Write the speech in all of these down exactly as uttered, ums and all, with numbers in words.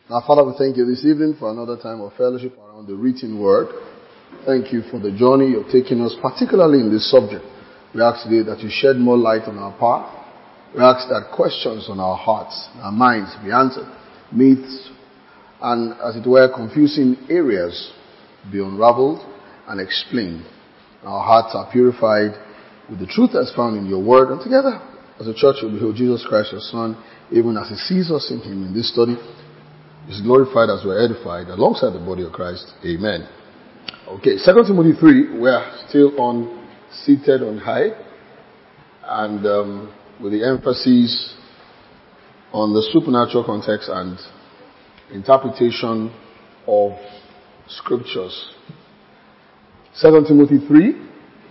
Now, Father, we thank you this evening for another time of fellowship around the written word. Thank you for the journey you're taking us, particularly in this subject. We ask today that you shed more light on our path. We ask that questions on our hearts, our minds be answered. Myths and, as it were, confusing areas be unraveled and explained. Our hearts are purified with the truth that's found in your word. And together, as a church, we behold Jesus Christ, your Son, even as he sees us in him in this study. Is glorified as we're edified alongside the body of Christ. Amen. Okay, Second Timothy three, we're still on seated on high, and um, with the emphasis on the supernatural context and interpretation of scriptures. Second Timothy three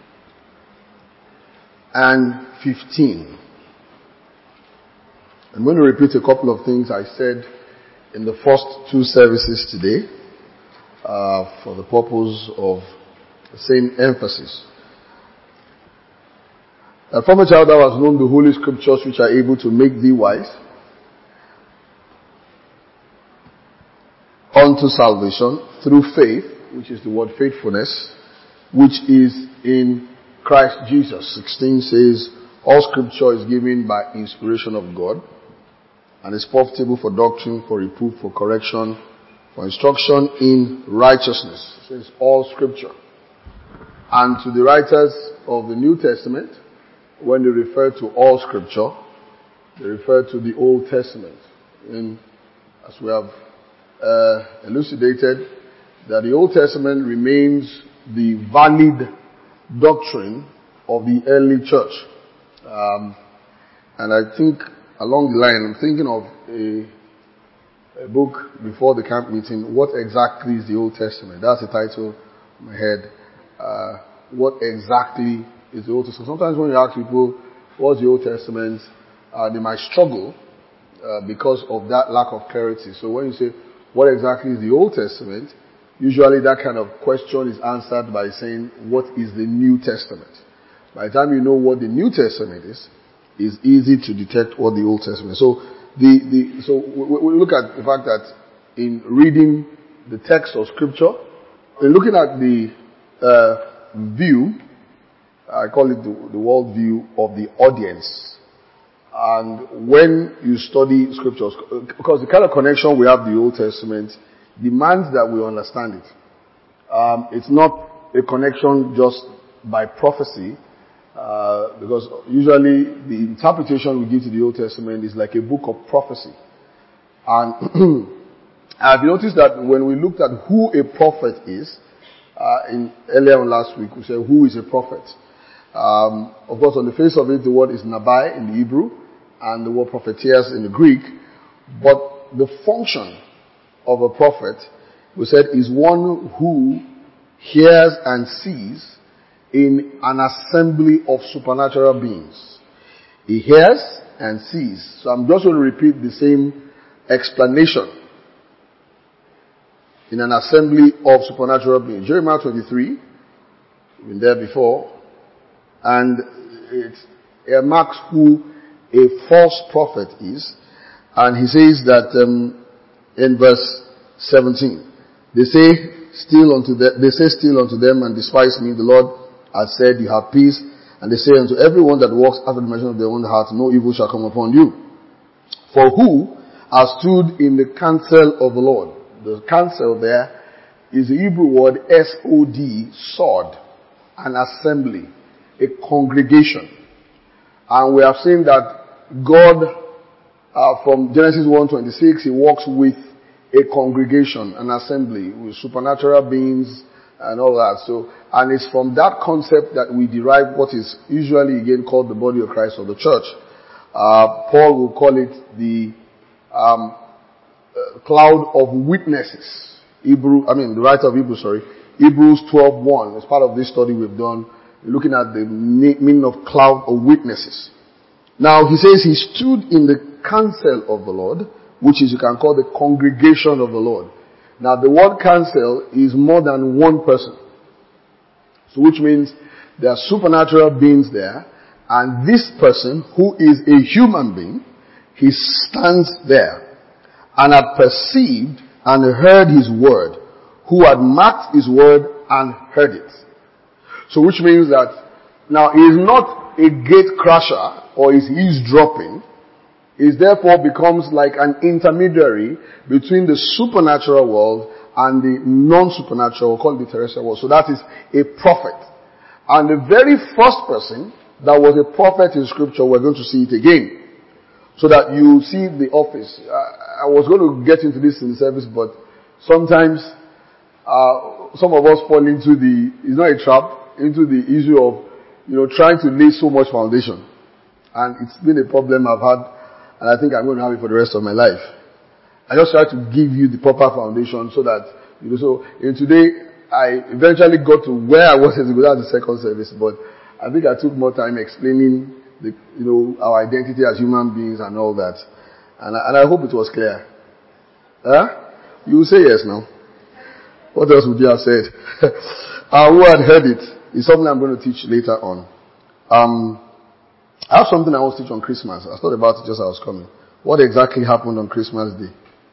and fifteen. I'm going to repeat a couple of things I said in the first two services today, uh, for the purpose of the same emphasis. That from a child thou hast known the holy scriptures which are able to make thee wise unto salvation through faith, which is the word faithfulness, which is in Christ Jesus. sixteen says, all scripture is given by inspiration of God, and is profitable for doctrine, for reproof, for correction, for instruction in righteousness. So it's all scripture. And to the writers of the New Testament, when they refer to all scripture, they refer to the Old Testament. And as we have uh, elucidated, that the Old Testament remains the valid doctrine of the early church. Um, and I think along the line, I'm thinking of a, a book before the camp meeting, What Exactly is the Old Testament? That's the title in my head. Uh, what exactly is the Old Testament? Sometimes when you ask people, what's the Old Testament? Uh, they might struggle uh, because of that lack of clarity. So when you say, what exactly is the Old Testament? Usually that kind of question is answered by saying, what is the New Testament? By the time you know what the New Testament is, is easy to detect what the Old Testament is. So the, the, so we, we look at the fact that in reading the text of scripture, in looking at the, uh, view, I call it the, the world view of the audience. And when you study scriptures, because the kind of connection we have with the Old Testament demands that we understand it. Um, it's not a connection just by prophecy, Uh, because usually the interpretation we give to the Old Testament is like a book of prophecy. And I've noticed that when we looked at who a prophet is, uh, in earlier on last week, we said who is a prophet. Um, of course, on the face of it, the word is nabai in the Hebrew, and the word propheteas in the Greek. But the function of a prophet, we said, is one who hears and sees in an assembly of supernatural beings. He hears and sees. So I'm just going to repeat the same explanation. In an assembly of supernatural beings. Jeremiah twenty-three, we've been there before, and it marks who a false prophet is. And he says that um, in verse seventeen, they say still unto them, they say still unto them and despise me, the Lord has said, you have peace. And they say unto everyone that walks after the measure of their own heart, no evil shall come upon you. For who has stood in the counsel of the Lord? The counsel there is the Hebrew word S O D, sod, an assembly, a congregation. And we have seen that God, uh, from Genesis one twenty-six, he walks with a congregation, an assembly, with supernatural beings and all that. So, and it's from that concept that we derive what is usually again called the body of Christ or the church. Uh, Paul will call it the um, uh, cloud of witnesses. Hebrew, I mean the writer of Hebrews, sorry, Hebrews twelve one. As part of this study we've done, looking at the meaning of cloud of witnesses. Now he says he stood in the counsel of the Lord, which is you can call the congregation of the Lord. Now the word counsel is more than one person. So which means there are supernatural beings there, and this person who is a human being, he stands there. and had perceived and heard his word, who had marked his word and heard it. So which means that now he is not a gate crasher or is eavesdropping. He therefore becomes like an intermediary between the supernatural world and the non-supernatural, called the terrestrial world. So that is a prophet. And the very first person that was a prophet in scripture, we're going to see it again. So that you see the office. I, I was going to get into this in the service, but sometimes uh, some of us fall into the, it's not a trap, into the issue of, you know, trying to lay so much foundation. And it's been a problem I've had, and I think I'm going to have it for the rest of my life. I just try to give you the proper foundation so that, you know, so in today, I eventually got to where I was without the second service, but I think I took more time explaining the, you know, our identity as human beings and all that. And I, and I hope it was clear. Huh? You will say yes now. What else would you have said? uh, who had heard it is something I'm going to teach later on. Um, I have something I want to teach on Christmas. I thought about it just as I was coming. What exactly happened on Christmas Day?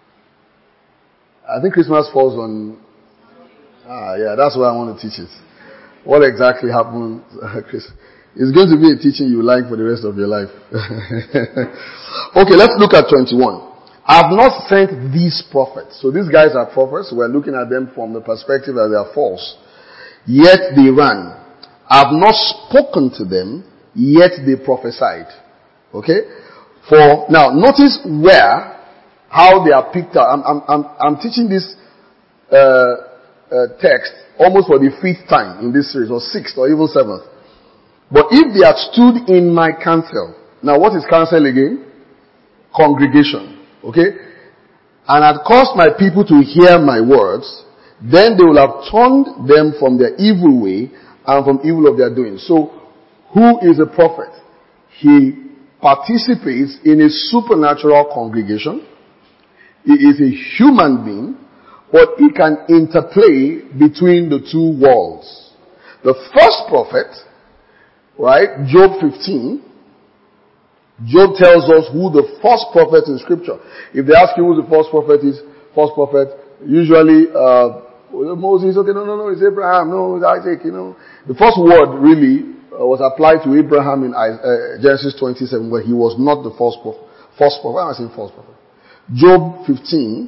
I think Christmas falls on, ah, yeah, that's why I want to teach it. What exactly happened, Chris? It's going to be a teaching you like for the rest of your life. Okay, let's look at twenty-one. I have not sent these prophets. So these guys are prophets. We're looking at them from the perspective that they are false. Yet they ran. I have not spoken to them, yet they prophesied. Okay? For, now notice where, how they are picked out. I'm, I'm, I'm, I'm teaching this, uh, uh, text almost for the fifth time in this series, or sixth, or even seventh. But if they had stood in my counsel, now what is counsel again? Congregation. Okay? And had caused my people to hear my words, then they will have turned them from their evil way and from evil of their doing. So, who is a prophet? He participates in a supernatural congregation. He is a human being, but he can interplay between the two worlds. The first prophet, right, Job fifteen, Job tells us who the first prophet in scripture. If they ask you who the first prophet is, first prophet, usually, uh, Moses, okay, no, no, no, it's Abraham, no, it's Isaac, you know. The first word really uh, was applied to Abraham in uh, Genesis twenty-seven, where he was not the first prophet. First prophet, I'm saying first prophet. Job fifteen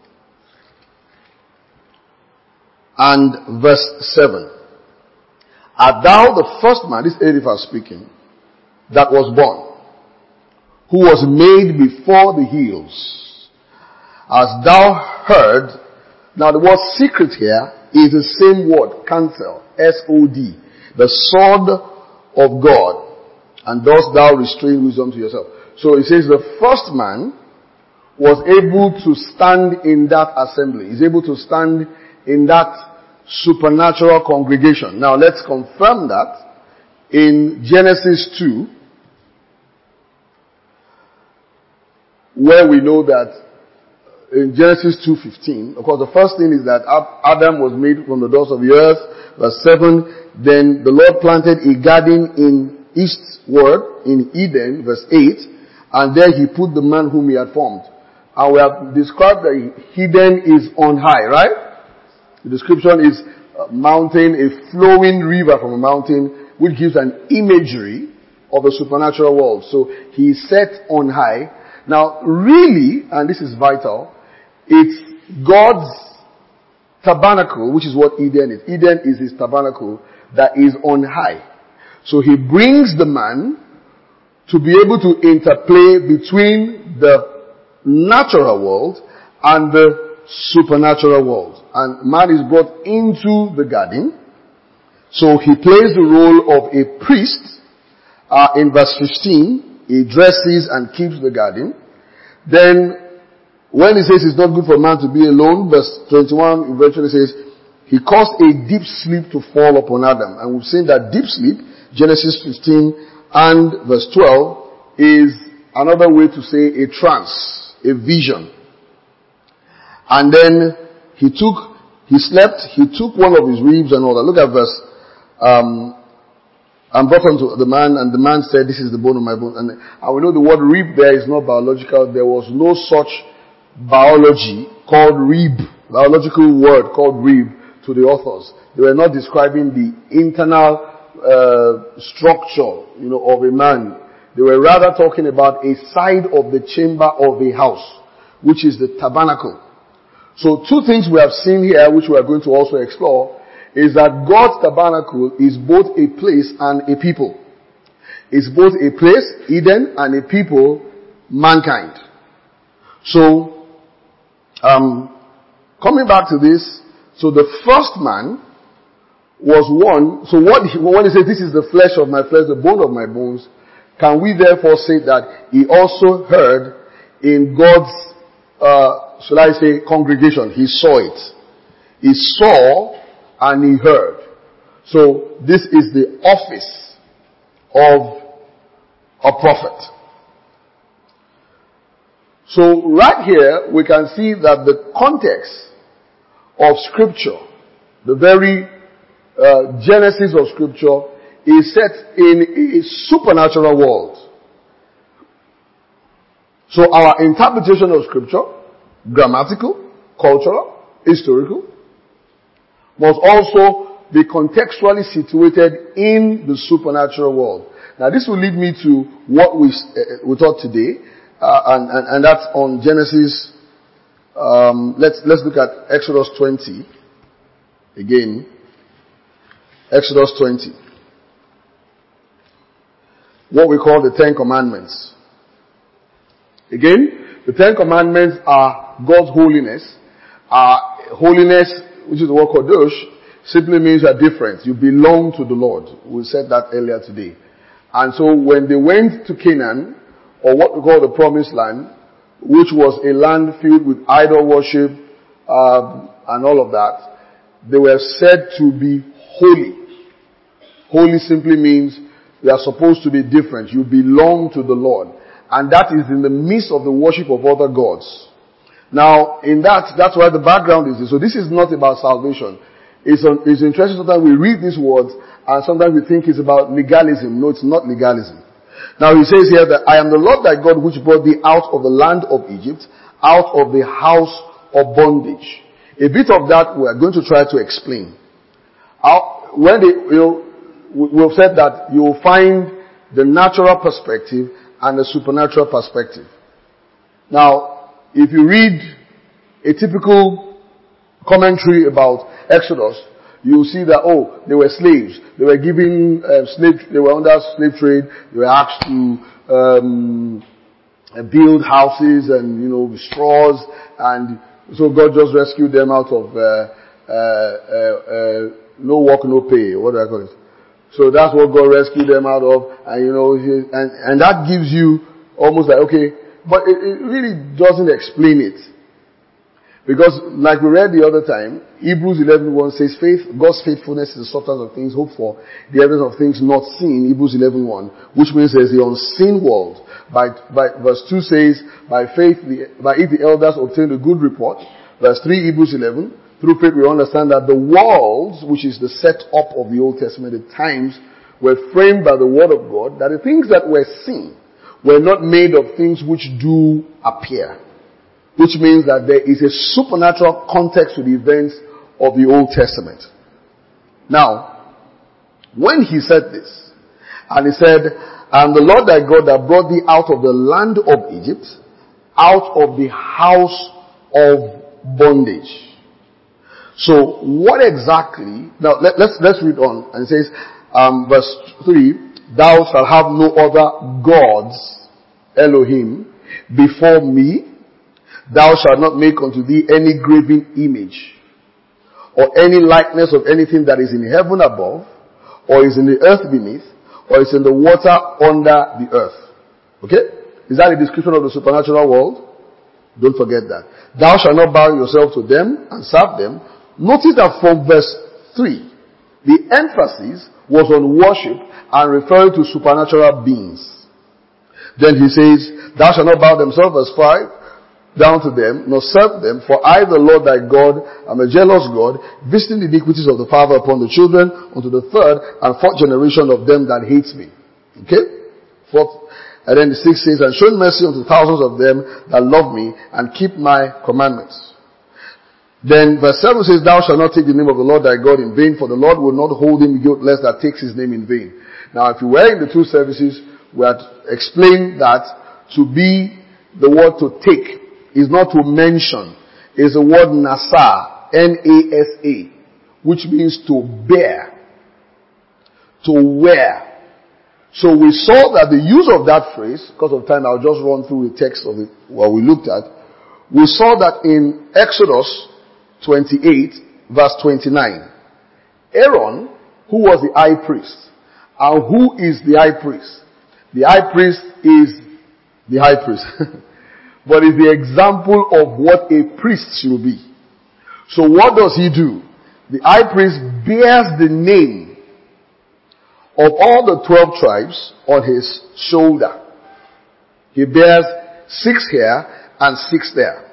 and verse seven. Art thou the first man, this Eliphaz speaking, that was born, who was made before the hills? As thou heard, now the word secret here is the same word, counsel, S O D, the sword of God, and dost thou restrain wisdom to yourself. So it says the first man was able to stand in that assembly. He's able to stand in that supernatural congregation. Now let's confirm that in Genesis two, where we know that in Genesis two fifteen, of course the first thing is that Adam was made from the dust of the earth, verse seven, then the Lord planted a garden in eastward, in Eden, verse eight, and there he put the man whom he had formed. And we have described that Eden is on high, right? The description is a mountain, a flowing river from a mountain, which gives an imagery of the supernatural world. So he is set on high. Now, really, and this is vital, it's God's tabernacle, which is what Eden is. Eden is his tabernacle that is on high. So he brings the man to be able to interplay between the natural world and the supernatural world. And man is brought into the garden. So he plays the role of a priest. Uh, in verse fifteen, he dresses and keeps the garden. Then, when he says it's not good for man to be alone, verse twenty-one eventually says, he caused a deep sleep to fall upon Adam. And we've seen that deep sleep, Genesis fifteen and verse twelve, is another way to say a trance, a vision. And then he took, he slept, he took one of his ribs and all that. Look at verse, um, and brought unto the man, and the man said, this is the bone of my bone. And, and we know the word rib there is not biological. There was no such biology called rib, biological word called rib to the authors. They were not describing the internal uh, structure, you know, of a man. They were rather talking about a side of the chamber of a house, which is the tabernacle. So two things we have seen here, which we are going to also explore, is that God's tabernacle is both a place and a people. It's both a place, Eden, and a people, mankind. So, um, coming back to this, so the first man was one, so what, when he said, this is the flesh of my flesh, the bone of my bones, can we therefore say that he also heard in God's, uh, shall I say, congregation? He saw it. He saw and he heard. So this is the office of a prophet. So right here we can see that the context of scripture, the very uh, genesis of scripture, is set in a supernatural world. So our interpretation of scripture, grammatical, cultural, historical, must also be contextually situated in the supernatural world. Now this will lead me to what we, uh, we taught today, uh, and, and, and that's on Genesis. Um, let's, let's look at Exodus twenty. Again. Exodus twenty. What we call the Ten Commandments. Again, the Ten Commandments are God's holiness. Uh, holiness, which is the word Kodosh, simply means you are different. You belong to the Lord. We said that earlier today. And so when they went to Canaan, or what we call the Promised Land, which was a land filled with idol worship, uh, and all of that, they were said to be holy. Holy simply means you are supposed to be different. You belong to the Lord. And that is in the midst of the worship of other gods. Now, in that, that's why the background is this. So this is not about salvation. It's, un, it's interesting sometimes we read these words and sometimes we think it's about legalism. No, it's not legalism. Now he says here that I am the Lord thy God which brought thee out of the land of Egypt, out of the house of bondage. A bit of that we are going to try to explain. How, when they, you know, we've said that you will find the natural perspective and the supernatural perspective. Now, if you read a typical commentary about Exodus, you will see that, oh, they were slaves. They were given uh, slave, they were under slave trade. They were asked to um, build houses and, you know, straws, and so God just rescued them out of uh, uh, uh, uh, no work, no pay. What do I call it? So that's what God rescued them out of, and you know, and, and that gives you almost like, okay, but it, it really doesn't explain it. Because like we read the other time, Hebrews eleven one says, faith, God's faithfulness is the substance of things hoped for, the evidence of things not seen, Hebrews eleven one, which means there's the unseen world. By, by, verse two says, by faith, the, by it the elders obtained a good report. Verse three, Hebrews eleven, through faith we understand that the worlds, which is the set-up of the Old Testament, the times, were framed by the word of God, that the things that were seen were not made of things which do appear. Which means that there is a supernatural context to the events of the Old Testament. Now, when he said this, and he said, I am the Lord thy God that brought thee out of the land of Egypt, out of the house of bondage. So, what exactly, now let, let's, let's read on, and it says, um, verse three, thou shalt have no other gods, Elohim, before me. Thou shalt not make unto thee any graven image, or any likeness of anything that is in heaven above, or is in the earth beneath, or is in the water under the earth. Okay? Is that a description of the supernatural world? Don't forget that. Thou shalt not bow yourself to them and serve them. Notice that from verse three, the emphasis was on worship and referring to supernatural beings. Then he says, thou shalt not bow themselves, verse five, down to them, nor serve them, for I, the Lord thy God, am a jealous God, visiting the iniquities of the father upon the children, unto the third and fourth generation of them that hate me. Okay? Fourth. And then the sixth says, and showing mercy unto thousands of them that love me and keep my commandments. Then verse seven says, thou shalt not take the name of the Lord thy God in vain, for the Lord will not hold him guiltless that takes his name in vain. Now, if you were in the two services, we had explained that to be, the word to take, is not to mention, is the word nasa, N A S A, which means to bear, to wear. So we saw that the use of that phrase, because of time, I'll just run through the text of it, what we looked at. We saw that in Exodus twenty-eight, verse twenty-nine. Aaron, who was the high priest, and who is the high priest? The high priest is the high priest. But is the example of what a priest should be. So what does he do? The high priest bears the name of all the twelve tribes on his shoulder. He bears six here and six there.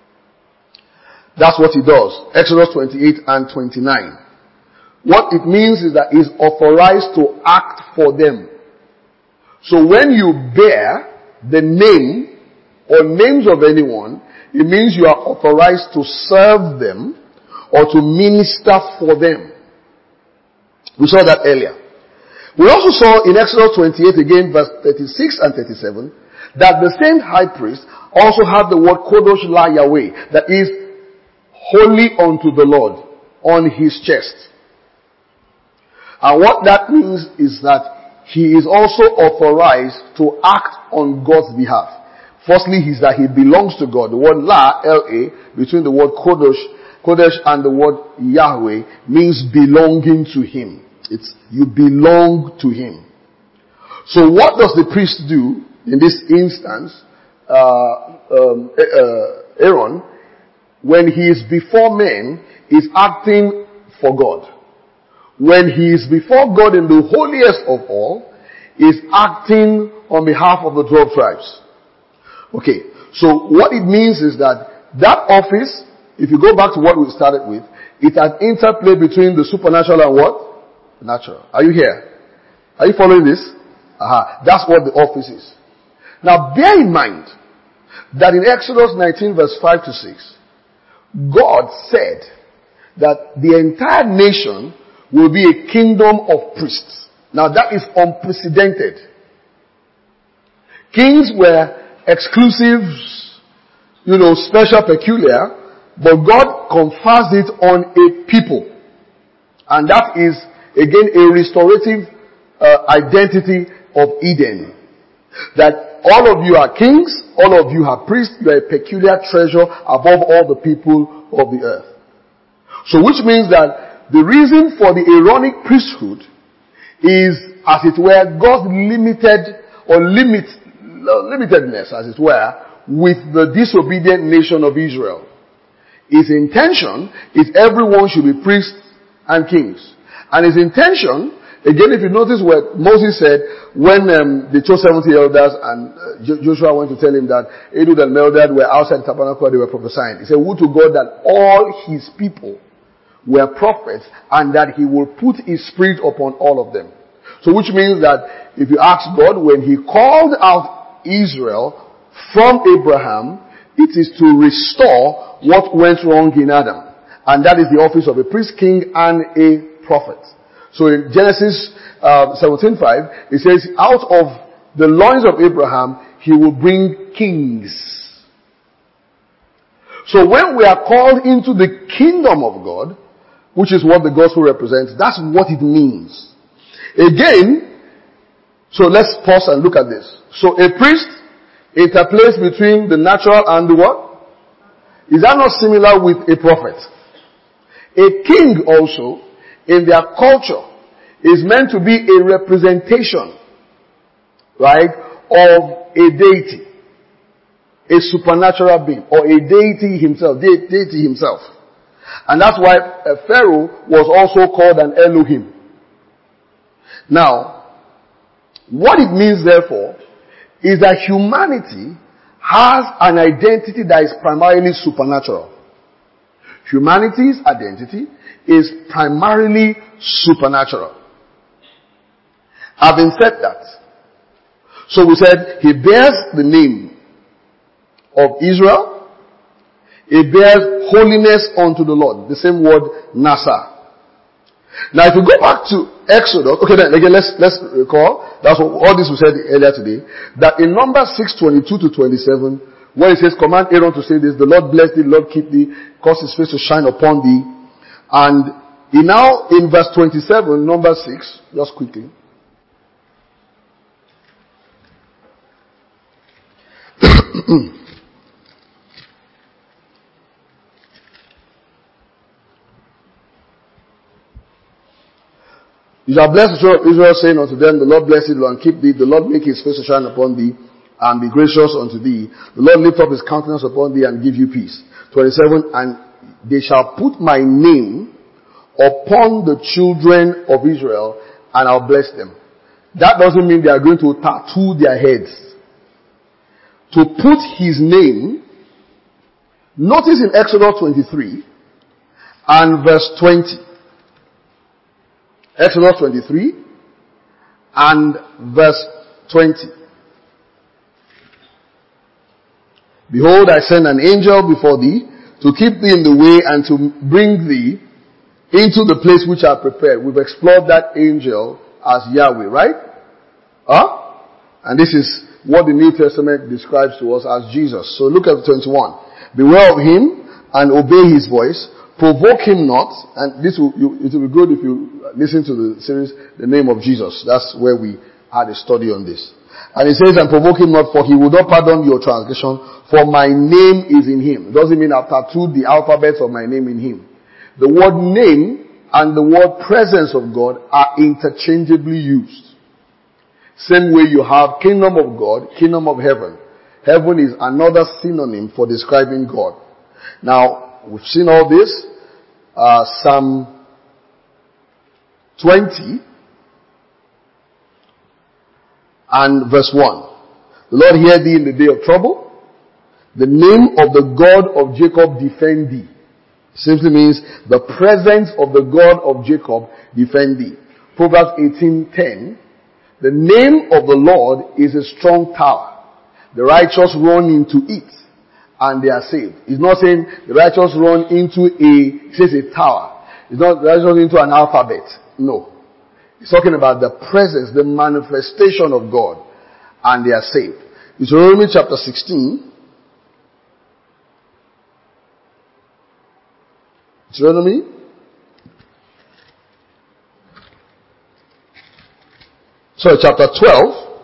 That's what he does. Exodus twenty-eight and twenty-nine. What it means is that he's authorized to act for them. So when you bear the name or names of anyone, it means you are authorized to serve them or to minister for them. We saw that earlier. We also saw in Exodus twenty-eight again, verse thirty-six and thirty-seven, that the same high priest also had the word Kodosh La Yahweh, that is holy unto the Lord, on his chest. And what that means is that he is also authorized to act on God's behalf. Firstly, is that he belongs to God. The word La, L A, between the word Kodosh, Kodesh and the word Yahweh means belonging to him. It's, you belong to him. So what does the priest do in this instance? Uh, um, uh, Aaron, when he is before men, is acting for God. When he is before God in the holiest of all, is acting on behalf of the twelve tribes. Okay, so what it means is that that office, if you go back to what we started with, it's an interplay between the supernatural and what? Natural. Are you here? Are you following this? Aha. That's what the office is. Now bear in mind that in Exodus nineteen verse five to six, God said that the entire nation will be a kingdom of priests. Now that is unprecedented. Kings were exclusives, you know, special, peculiar, but God confers it on a people. And that is, again, a restorative uh, identity of Eden. That all of you are kings, all of you are priests, you are a peculiar treasure above all the people of the earth. So which means that the reason for the Aaronic priesthood is, as it were, God's limited or limit, limitedness, as it were, with the disobedient nation of Israel. His intention is everyone should be priests and kings. And his intention, again, if you notice what Moses said when um, they chose seventy elders and uh, Joshua went to tell him that Ehud and Meldad were outside the tabernacle, they were prophesying. He said, would to God that all his people were prophets and that he will put his spirit upon all of them. So which means that if you ask God, when he called out Israel from Abraham, it is to restore what went wrong in Adam. And that is the office of a priest, king, and a prophet. So in Genesis uh, seventeen five, it says, out of the loins of Abraham, he will bring kings. So when we are called into the kingdom of God, which is what the gospel represents, that's what it means. Again, so let's pause and look at this. So a priest interplays between the natural and the what? Is that not similar with a prophet? A king also, in their culture, is meant to be a representation, right, of a deity. A supernatural being, or a deity himself, de- deity himself. And that's why uh, Pharaoh was also called an Elohim. Now, what it means therefore, is that humanity has an identity that is primarily supernatural. Humanity's identity is primarily supernatural. Having said that, So we said, he bears the name of Israel. He bears holiness unto the Lord. The same word, Nasa. Now if you go back to Exodus, okay then again let's, let's recall, that's what all this we said earlier today, that in Numbers six, twenty-two to twenty-seven, where it says, command Aaron to say this, the Lord bless thee, the Lord keep thee, cause his face to shine upon thee. And in now in verse twenty-seven, Numbers six, just quickly. You shall bless the children of Israel, saying unto them, the Lord bless thee, and keep thee. The Lord make his face to shine upon thee, and be gracious unto thee. The Lord lift up his countenance upon thee, and give you peace. twenty-seven, and they shall put my name upon the children of Israel, and I'll bless them. That doesn't mean they are going to tattoo their heads. To put his name, notice in Exodus twenty-three, and verse twenty. Exodus twenty-three and verse twenty. Behold, I send an angel before thee to keep thee in the way and to bring thee into the place which I prepared. We've explored that angel as Yahweh, right? Huh? And this is what the New Testament describes to us as Jesus. So look at twenty-one. Beware of him and obey his voice. Provoke him not, and this will, you, it will be good if you listen to the series, The Name of Jesus. That's where we had a study on this. And it says, and provoke him not, for he will not pardon your transgression, for my name is in him. It doesn't mean I've tattooed the alphabets of my name in him. The word name and the word presence of God are interchangeably used. Same way you have kingdom of God, kingdom of heaven. Heaven is another synonym for describing God. Now, we've seen all this. Uh, Psalm twenty and verse one. The Lord hear thee in the day of trouble. The name of the God of Jacob defend thee. Simply means the presence of the God of Jacob defend thee. Proverbs eighteen ten. The name of the Lord is a strong tower. The righteous run into it, and they are saved. It's not saying the righteous run into a, it says a tower. It's not the righteous run into an alphabet. No. It's talking about the presence, the manifestation of God, and they are saved. Deuteronomy chapter sixteen. Deuteronomy. Sorry, chapter twelve.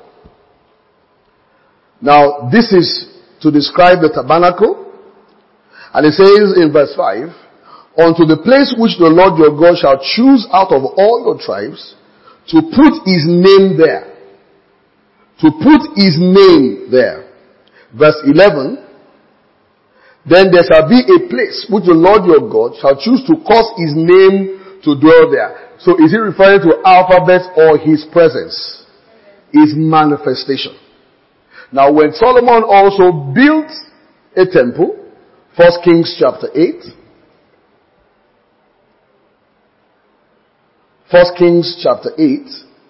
Now, this is to describe the tabernacle. And it says in verse five, unto the place which the Lord your God shall choose out of all your tribes, to put his name there. To put his name there. Verse eleven, then there shall be a place which the Lord your God shall choose to cause his name to dwell there. So is he referring to alphabets or his presence? His manifestation. Now when Solomon also built a temple, First Kings chapter eight. First Kings chapter eight.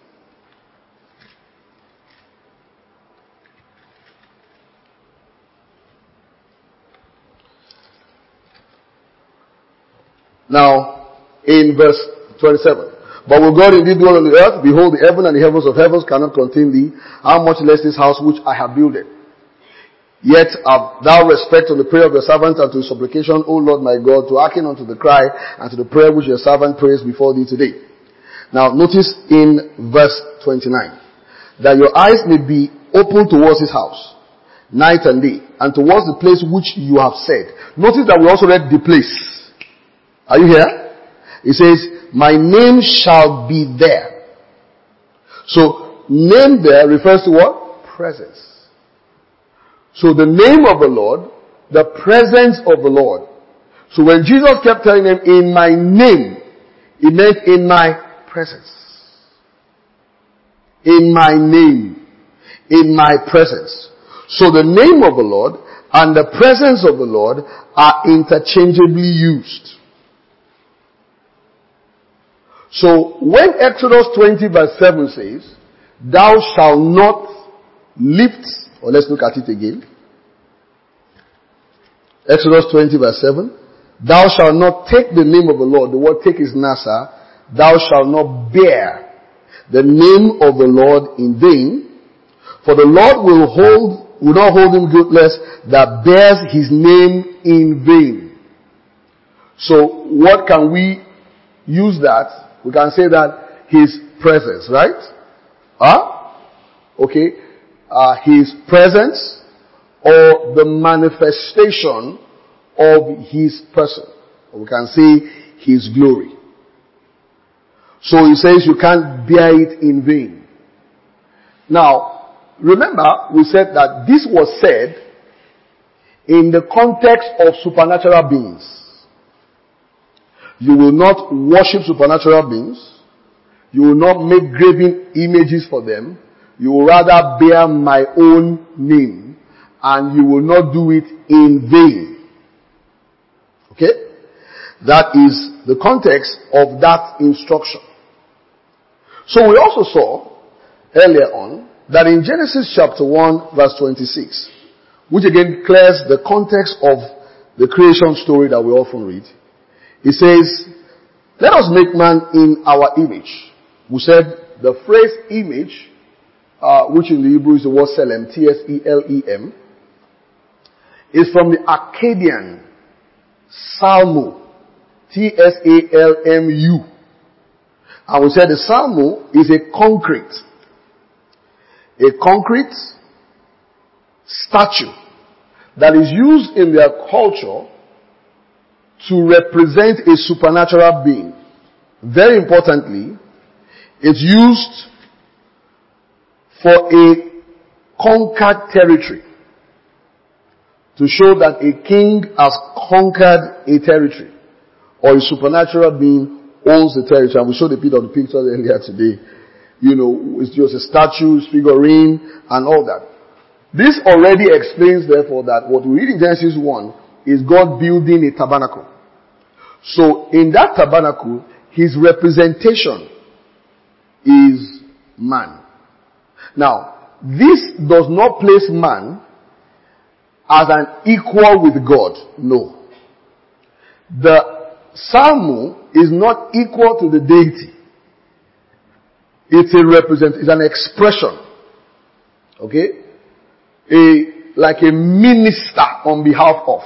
Now, in verse twenty-seven. But will God indeed dwell on the earth? Behold, the heaven and the heavens of heavens cannot contain thee. How much less this house which I have builded? Yet have thou respect on the prayer of your servant and to his supplication, O Lord my God, to hearken unto the cry and to the prayer which your servant prays before thee today. Now, notice in verse twenty-nine, that your eyes may be open towards his house, night and day, and towards the place which you have said. Notice that we also read the place. Are you here? It says, my name shall be there. So, name there refers to what? Presence. So the name of the Lord, the presence of the Lord. So when Jesus kept telling them, in my name, it meant in my presence. In my name. In my presence. So the name of the Lord and the presence of the Lord are interchangeably used. So when Exodus twenty verse seven says, thou shalt not lift, or let's look at it again. Exodus twenty verse seven. Thou shalt not take the name of the Lord. The word take is nasa. Thou shalt not bear the name of the Lord in vain. For the Lord will hold, will not hold him guiltless that bears his name in vain. So what can we use that? We can say that his presence, right? Huh? Okay. Uh, his presence or the manifestation of his person. Or we can say his glory. So he says you can't bear it in vain. Now, remember we said that this was said in the context of supernatural beings. You will not worship supernatural beings. You will not make graven images for them. You will rather bear my own name. And you will not do it in vain. Okay? That is the context of that instruction. So we also saw earlier on that in Genesis chapter one verse twenty-six, which again clears the context of the creation story that we often read, it says, let us make man in our image. We said the phrase image, uh, which in the Hebrew is the word selem, T S E L E M, is from the Akkadian Salmu, T S A L M U. And we said the Salmu is a concrete, a concrete statue that is used in their culture to represent a supernatural being. Very importantly, it's used for a conquered territory, to show that a king has conquered a territory, or a supernatural being owns the territory. And we showed a bit of the picture earlier today. You know, it's just a statue, figurine, and all that. This already explains, therefore, that what we read in Genesis one is God building a tabernacle. So, in that tabernacle, his representation is man. Now, this does not place man as an equal with God. No. The Salmu is not equal to the deity. It's a represent, it's an expression. Okay? A, like a minister on behalf of.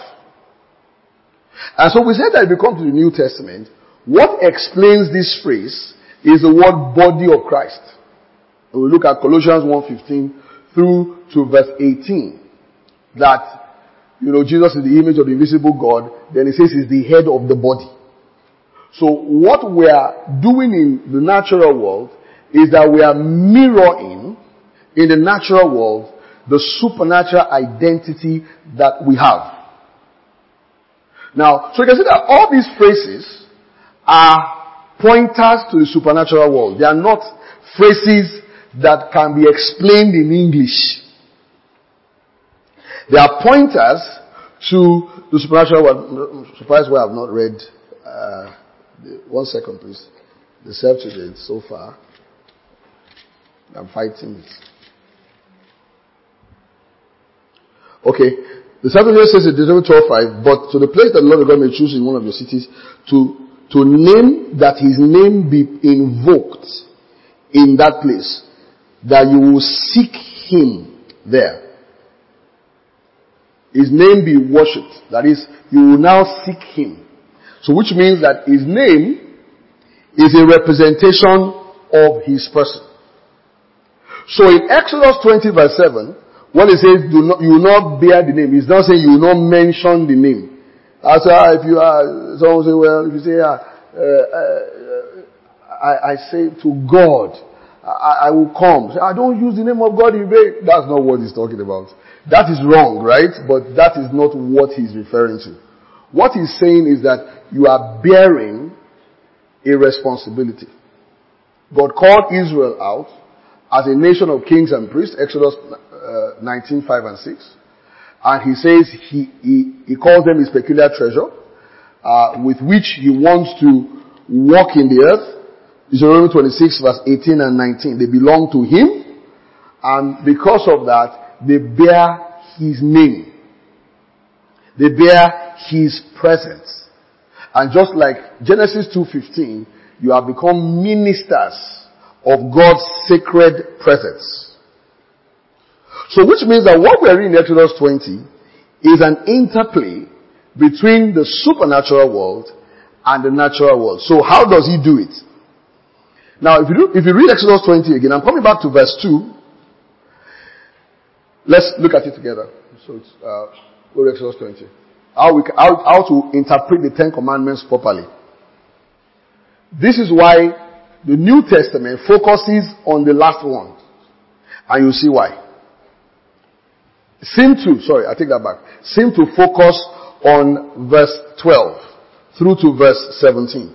And so we said that if we come to the New Testament, what explains this phrase is the word body of Christ. And we look at Colossians one fifteen through to verse eighteen. That, you know, Jesus is the image of the invisible God. Then it says he's the head of the body. So what we are doing in the natural world is that we are mirroring in the natural world the supernatural identity that we have. Now, so you can see that all these phrases are pointers to the supernatural world. They are not phrases that can be explained in English. They are pointers to the supernatural world. I'm surprised why I have not read, uh, the, one second please. The Septuagint so far. I'm fighting it. Okay. The Septuagint says in Deuteronomy twelve five, but to the place that the Lord God may choose in one of your cities, to, to name that his name be invoked in that place, that you will seek him there. His name be worshipped. That is, you will now seek him. So which means that his name is a representation of his person. So in Exodus twenty verse seven, when it says, do not, you will not bear the name, it's not saying you will not mention the name. As uh, if you are, someone say, well, if you say, uh, uh, uh, I, I say to God, I, I will come. Say, I don't use the name of God in vain. That's not what he's talking about. That is wrong, right? But that is not what he's referring to. What he's saying is that you are bearing a responsibility. God called Israel out as a nation of kings and priests, Exodus uh, nineteen five and six. And he says he, he, he calls them his peculiar treasure, uh, with which he wants to walk in the earth. Deuteronomy twenty-six verse eighteen and nineteen. They belong to him. And because of that, they bear his name. They bear his presence. And just like Genesis two fifteen, you have become ministers of God's sacred presence. So which means that what we are reading in Exodus twenty is an interplay between the supernatural world and the natural world. So how does he do it? Now if you do, if you read Exodus twenty again, I'm coming back to verse two. Let's look at it together. So it's uh, go to Exodus twenty. How, we, how, how to interpret the Ten Commandments properly. This is why the New Testament focuses on the last one. And you'll see why. Seem to, sorry, I take that back. Seem to focus on verse twelve through to verse seventeen.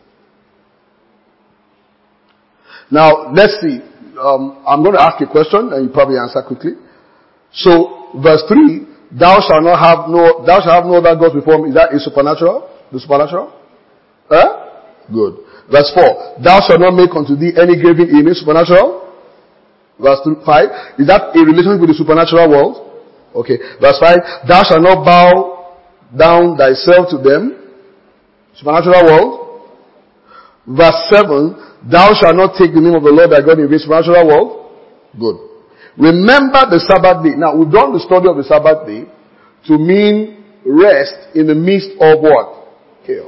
Now, let's see. Um, I'm going to ask a question and you probably answer quickly. So, verse three, thou shalt not have no, thou shalt have no other gods before me. Is that is supernatural? The supernatural? Huh? Good. Verse four, thou shalt not make unto thee any graven image. Supernatural? Verse five, is that a relation with the supernatural world? Okay. Verse five, thou shalt not bow down thyself to them. Supernatural world. Verse seven, thou shalt not take the name of the Lord thy God in vain. Supernatural world. Good. Remember the Sabbath day. Now, we've done the study of the Sabbath day to mean rest in the midst of what? Chaos.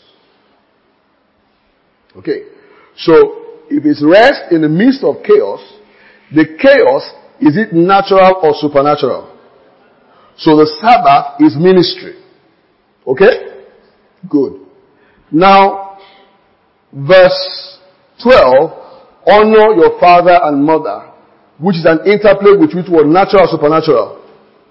Okay. So, if it's rest in the midst of chaos, the chaos, is it natural or supernatural? So the Sabbath is ministry. Okay? Good. Now, verse twelve, honor your father and mother, which is an interplay with which was natural or supernatural?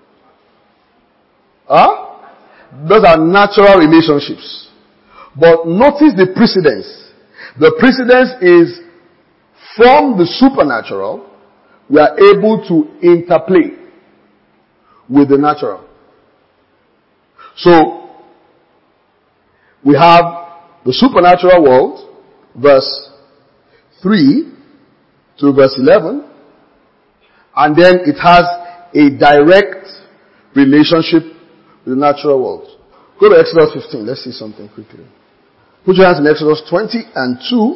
Huh? Those are natural relationships. But notice the precedence. The precedence is from the supernatural, we are able to interplay with the natural. So, we have the supernatural world, verse three to verse eleven. And then it has a direct relationship with the natural world. Go to Exodus fifteen. Let's see something quickly. Put your hands in Exodus twenty and two.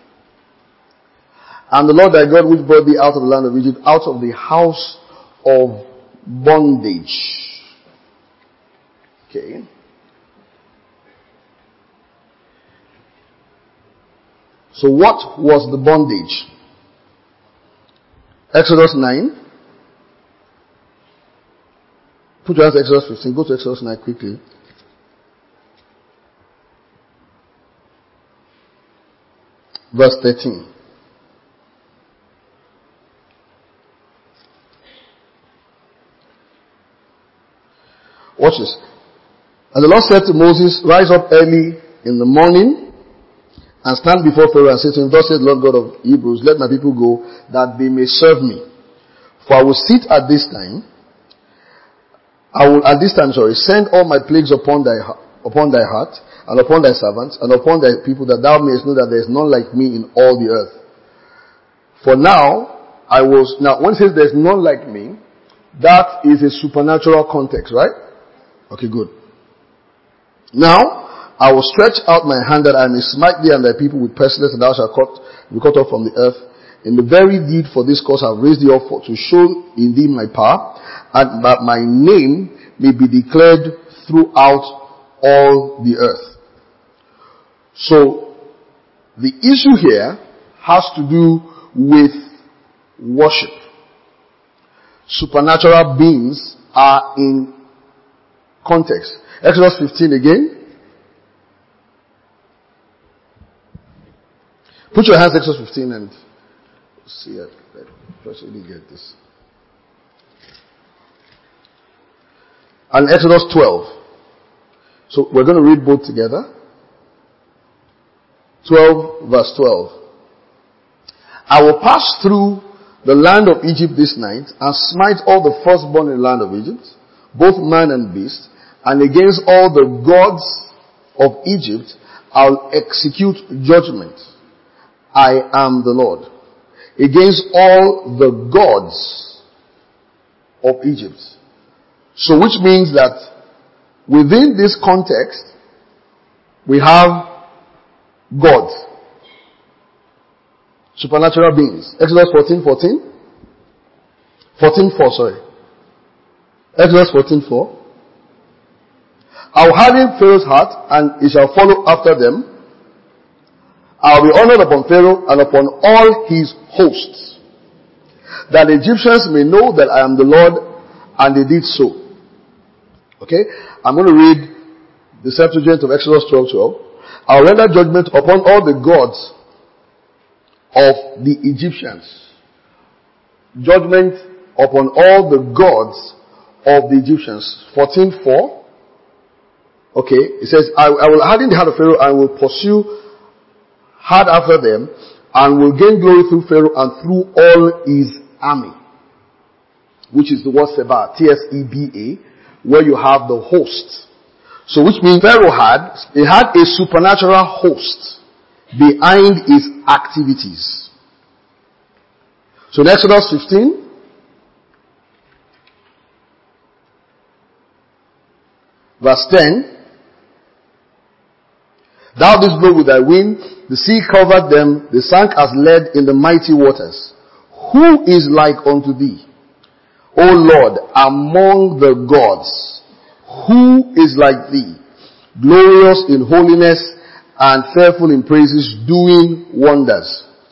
And the Lord thy God which brought thee out of the land of Egypt, out of the house of bondage. Okay. So what was the bondage? Exodus nine. Put your hands to Exodus fifteen. Go to Exodus nine quickly. Verse thirteen. Watch this. And the Lord said to Moses, rise up early in the morning and stand before Pharaoh and say to him, thus says the Lord God of Hebrews, let my people go, that they may serve me. For I will sit at this time, I will at this time, sorry, send all my plagues upon thy upon thy heart, and upon thy servants, and upon thy people, that thou mayest know that there is none like me in all the earth. For now, I was, now when it says there is none like me, that is a supernatural context, right? Okay, good. Now, I will stretch out my hand that I may smite thee and thy people with pestilence, and thou shalt cut, be cut off from the earth. In the very deed for this cause I have raised thee up for, to show in thee my power, and that my name may be declared throughout all the earth. So, the issue here has to do with worship. Supernatural beings are in context. Exodus fifteen again. Put your hands Exodus fifteen and see it. Let's really get this. And Exodus twelve. So we're going to read both together. twelve verse twelve. I will pass through the land of Egypt this night and smite all the firstborn in the land of Egypt, both man and beast, and against all the gods of Egypt I'll execute judgment. I am the Lord. against all the gods of Egypt. So which means that within this context, we have gods, supernatural beings. Exodus fourteen fourteen. fourteen four, sorry. Exodus fourteen four. I will harden Pharaoh's heart, and he shall follow after them. I will be honored upon Pharaoh and upon all his hosts, that the Egyptians may know that I am the Lord, and they did so. Okay? I'm going to read the Septuagint of Exodus twelve twelve. I will render judgment upon all the gods of the Egyptians. Judgment upon all the gods of the Egyptians. fourteen four. Okay, it says, I, I will harden the heart of Pharaoh and will pursue hard after them, and will gain glory through Pharaoh and through all his army. Which is the word Seba, T S E B A, where you have the host. So which means Pharaoh had, he had a supernatural host behind his activities. So in Exodus fifteen, verse ten, thou didst blow with thy wind, the sea covered them, they sank as lead in the mighty waters. Who is like unto thee, O Lord, among the gods? Who is like thee, glorious in holiness and fearful in praises, doing wonders?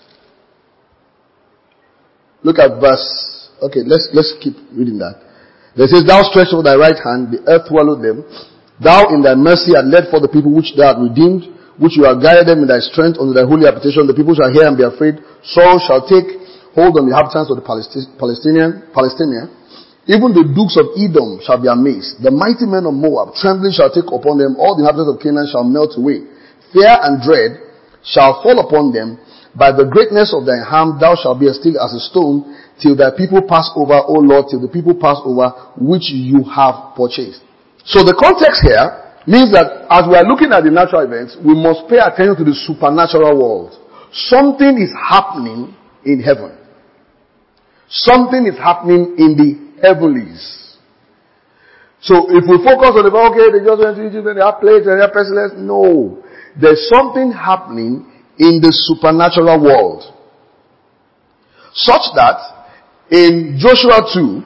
Look at verse, okay, let's, let's keep reading that. It says, thou stretched out thy right hand, the earth swallowed them. Thou in thy mercy hast led forth the people which thou hast redeemed, which you have guided them in thy strength unto thy holy habitation. The people shall hear and be afraid. Sorrow shall take hold on the inhabitants of the Palestinian, Palestinian. Even the dukes of Edom shall be amazed. The mighty men of Moab, trembling shall take upon them. All the inhabitants of Canaan shall melt away. Fear and dread shall fall upon them. By the greatness of thy hand thou shalt be as still as a stone, till thy people pass over, O Lord, till the people pass over, which you have purchased. So the context here means that as we are looking at the natural events, we must pay attention to the supernatural world. Something is happening in heaven. Something is happening in the heavenlies. So if we focus on the, okay, they just went to Egypt and they have plagues and they have pestilence. No. There's something happening in the supernatural world. Such that in Joshua two,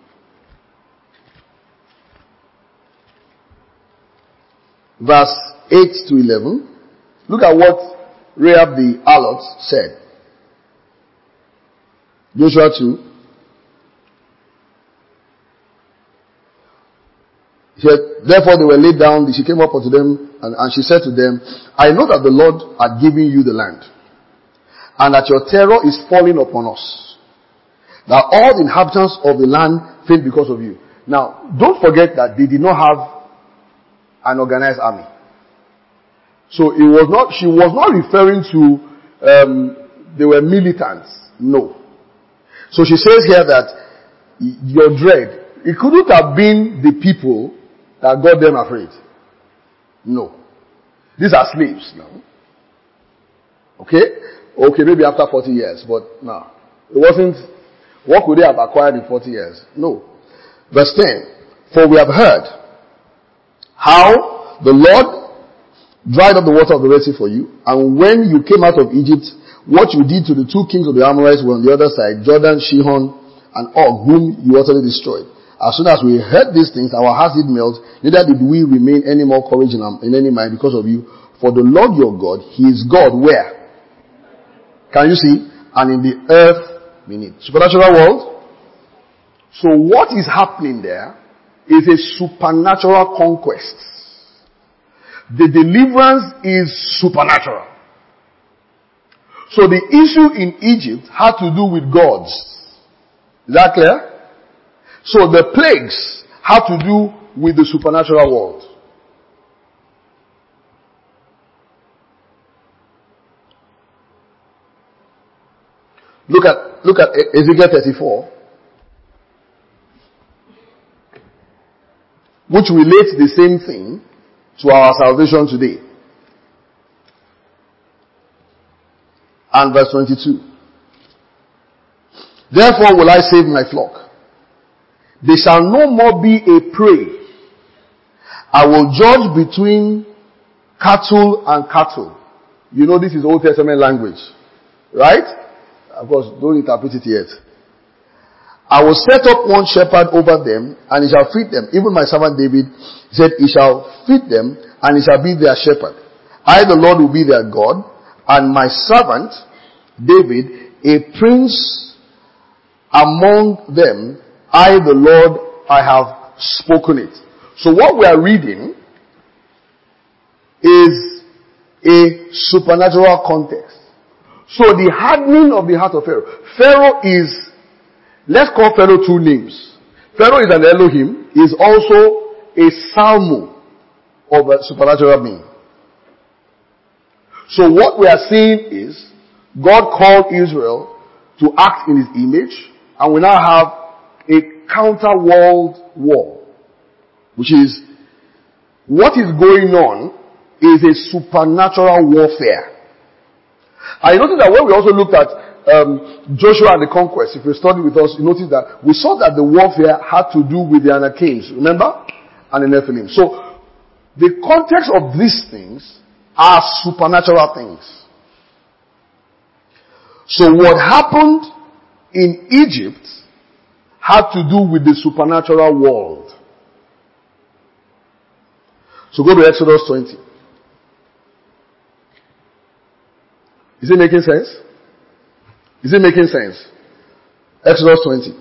verse eight to eleven, look at what Rahab the harlot said. Joshua two. He said, therefore they were laid down, she came up unto them, and, and she said to them, I know that the Lord had given you the land, and that your terror is falling upon us, that all the inhabitants of the land fail because of you. Now, don't forget that they did not have an organized army. So it was not, she was not referring to, um, they were militants. No. So she says here that your dread, it couldn't have been the people that got them afraid. No. These are slaves now. Okay? Okay, maybe after forty years, but no. It wasn't, what could they have acquired in forty years? No. Verse ten. For we have heard how the Lord dried up the water of the Red Sea for you, and when you came out of Egypt, what you did to the two kings of the Amorites were on the other side, Jordan, Shihon, and Og, whom you utterly destroyed. As soon as we heard these things, our hearts did melt, neither did we remain any more courage in, in any mind because of you. For the Lord your God, He is God where? Can you see? And in the earth beneath. Supernatural world. So what is happening there is a supernatural conquest. The deliverance is supernatural. So the issue in Egypt had to do with gods. Is that clear? So the plagues had to do with the supernatural world. Look at, look at Ezekiel thirty-four, which relates the same thing to our salvation today. And verse twenty-two. Therefore will I save my flock. They shall no more be a prey. I will judge between cattle and cattle. You know this is Old Testament language. Right? Of course, don't interpret it yet. I will set up one shepherd over them, and he shall feed them. Even my servant David said, he shall feed them, and he shall be their shepherd. I, the Lord, will be their God, and my servant David, a prince among them. I, the Lord, I have spoken it. So what we are reading is a supernatural context. So the hardening of the heart of Pharaoh. Pharaoh is, let's call Pharaoh two names. Pharaoh is an Elohim, is also a Salmo of a supernatural being. So what we are seeing is, God called Israel to act in his image, and we now have a counter-world war, which is, what is going on is a supernatural warfare. I noticed that when we also looked at um, Joshua and the conquest, if you studied with us, you noticed that we saw that the warfare had to do with the Anakims, remember? And the Nephilim. So, the context of these things are supernatural things. So what happened in Egypt had to do with the supernatural world. So go to Exodus twenty. Is it making sense? Is it making sense? Exodus twenty.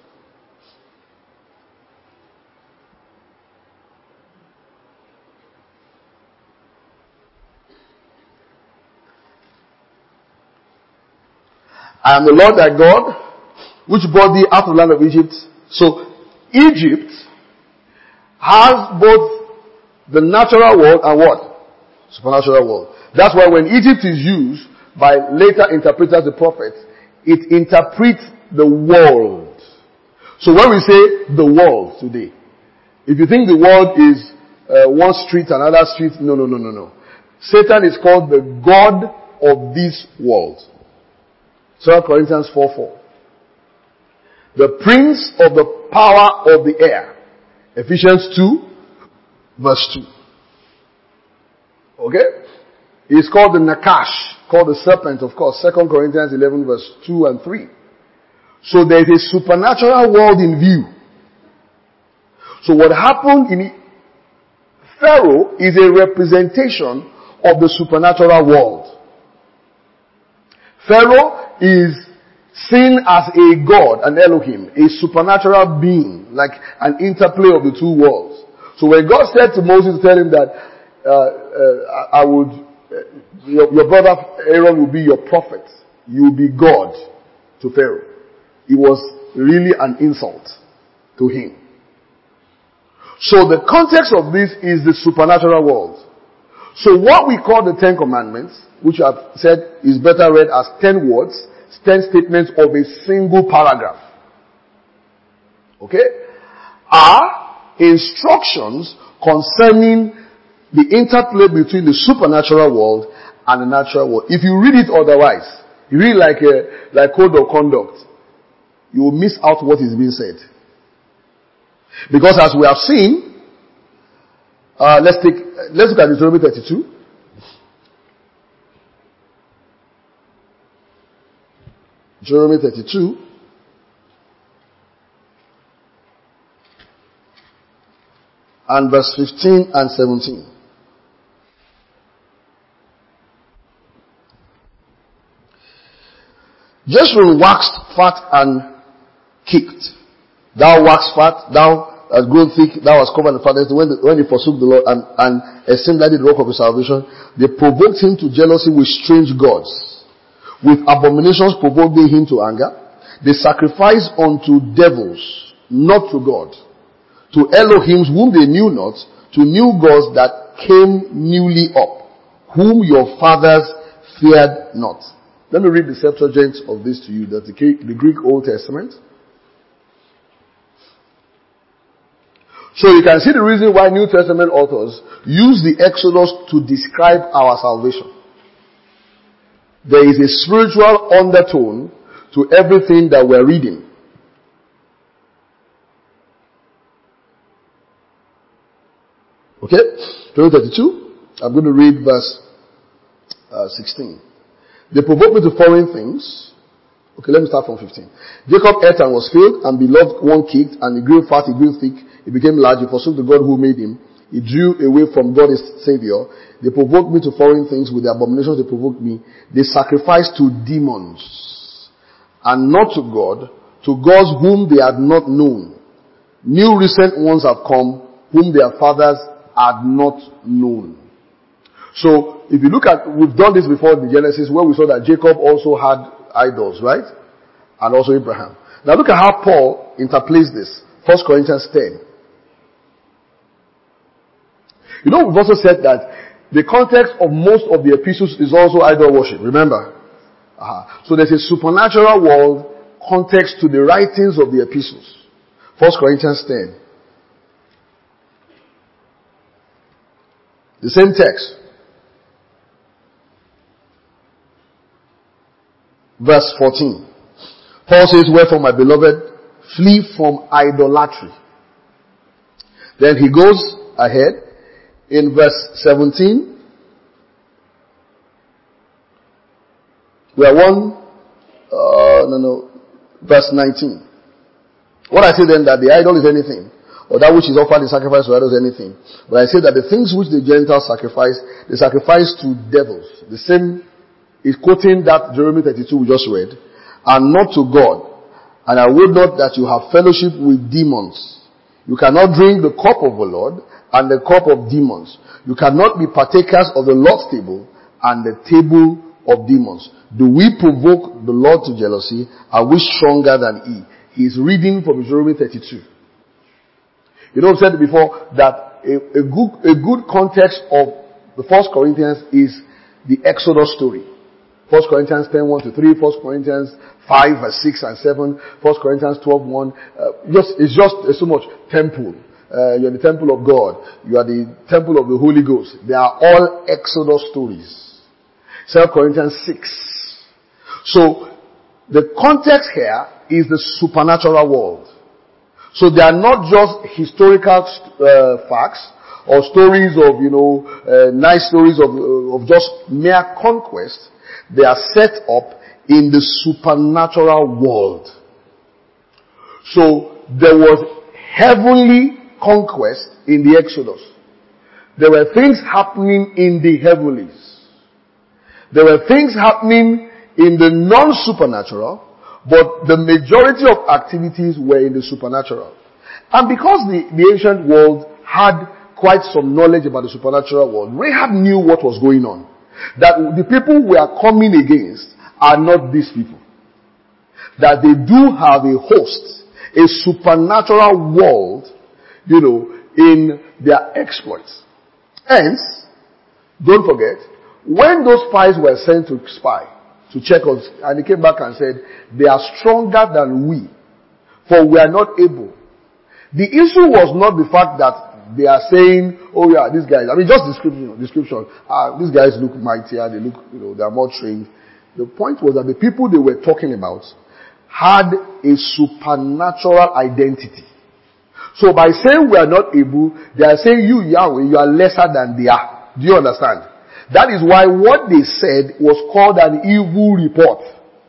I am the Lord thy God, which brought thee out of the land of Egypt. So, Egypt has both the natural world and what? Supernatural world. That's why when Egypt is used by later interpreters, the prophets, it interprets the world. So when we say the world today, if you think the world is uh, one street, another street, no, no, no, no, no. Satan is called the God of this world. Second Corinthians four four. The prince of the power of the air. Ephesians two verse two. Okay? He's called the Nakash, called the serpent, of course. Second Corinthians eleven verse two and three. So there is a supernatural world in view. So what happened in Pharaoh is a representation of the supernatural world. Pharaoh is seen as a god, an Elohim, a supernatural being, like an interplay of the two worlds. So when God said to Moses to tell him that uh, uh, I would, uh, your, your brother Aaron will be your prophet, you will be God to Pharaoh, it was really an insult to him. So the context of this is the supernatural world. So what we call the Ten Commandments, which I've said is better read as ten words, ten statements of a single paragraph, okay, are instructions concerning the interplay between the supernatural world and the natural world. If you read it otherwise, you read like a like code of conduct, you will miss out what is being said. Because as we have seen, uh, let's take let's look at Deuteronomy thirty-two. Deuteronomy thirty-two. And verse fifteen and seventeen. Jeshurun waxed fat and kicked. Thou waxed fat, thou hast grown thick, thou hast covered the fatness. When, the, when he forsook the Lord and, and esteemed that the rock of his salvation, they provoked him to jealousy with strange gods. With abominations provoked they him to anger. They sacrificed unto devils, not to God. To Elohims whom they knew not, to new gods that came newly up, whom your fathers feared not. Let me read the Septuagint of this to you. That's the, the Greek Old Testament. So you can see the reason why New Testament authors use the Exodus to describe our salvation. There is a spiritual undertone to everything that we're reading. Okay? twenty thirty-two. I'm going to read verse uh, sixteen. They provoked me to foreign things. Okay, let me start from fifteen. Jacob ate and was filled, and beloved one kicked, and he grew fat, he grew thick, he became large, he forsook the God who made him. He drew away from God his Savior. They provoked me to foreign things with the abominations they provoked me. They sacrificed to demons, and not to God, to gods whom they had not known. New recent ones have come, whom their fathers had not known. So, if you look at, we've done this before in the Genesis, where we saw that Jacob also had idols, right? And also Abraham. Now look at how Paul interplays this. First Corinthians ten. You know, we've also said that the context of most of the epistles is also idol worship. Remember? Uh-huh. So there's a supernatural world context to the writings of the epistles. First Corinthians ten. The same text. Verse fourteen. Paul says, wherefore my beloved, flee from idolatry. Then he goes ahead in verse seventeen. We are one, uh, no, no, verse nineteen. What I say then, that the idol is anything, or that which is offered in sacrifice to idols is anything. But I say that the things which the Gentiles sacrifice, they sacrifice to devils. The same is quoting that Jeremiah thirty-two we just read, and not to God. And I would not that you have fellowship with demons. You cannot drink the cup of the Lord and the cup of demons. You cannot be partakers of the Lord's table and the table of demons. Do we provoke the Lord to jealousy? Are we stronger than He? He is reading from Jeremiah thirty-two. You know, I've said before that a, a good a good context of the First Corinthians is the Exodus story. First Corinthians ten, one to three, First Corinthians five, verse six and seven, First Corinthians twelve, one. Uh, just, it's just it's so much temple. Uh, you're the temple of God. You are the temple of the Holy Ghost. They are all Exodus stories. Second Corinthians six. So, the context here is the supernatural world. So they are not just historical uh, facts or stories of, you know, uh, nice stories of, uh, of just mere conquest. They are set up in the supernatural world. So there was heavenly conquest in the Exodus. There were things happening in the heavenlies. There were things happening in the non-supernatural, but the majority of activities were in the supernatural. And because the, the ancient world had quite some knowledge about the supernatural world, Rahab knew what was going on. That the people we are coming against are not these people. That they do have a host, a supernatural world, you know, in their exploits. Hence, don't forget, when those spies were sent to spy, to check us, and they came back and said, they are stronger than we, for we are not able. The issue was not the fact that they are saying, oh yeah, these guys, I mean just description, description, uh, these guys look mightier, they look, you know, they are more trained. The point was that the people they were talking about had a supernatural identity. So by saying we are not able, they are saying you, Yahweh, you are lesser than they are. Do you understand? That is why what they said was called an evil report.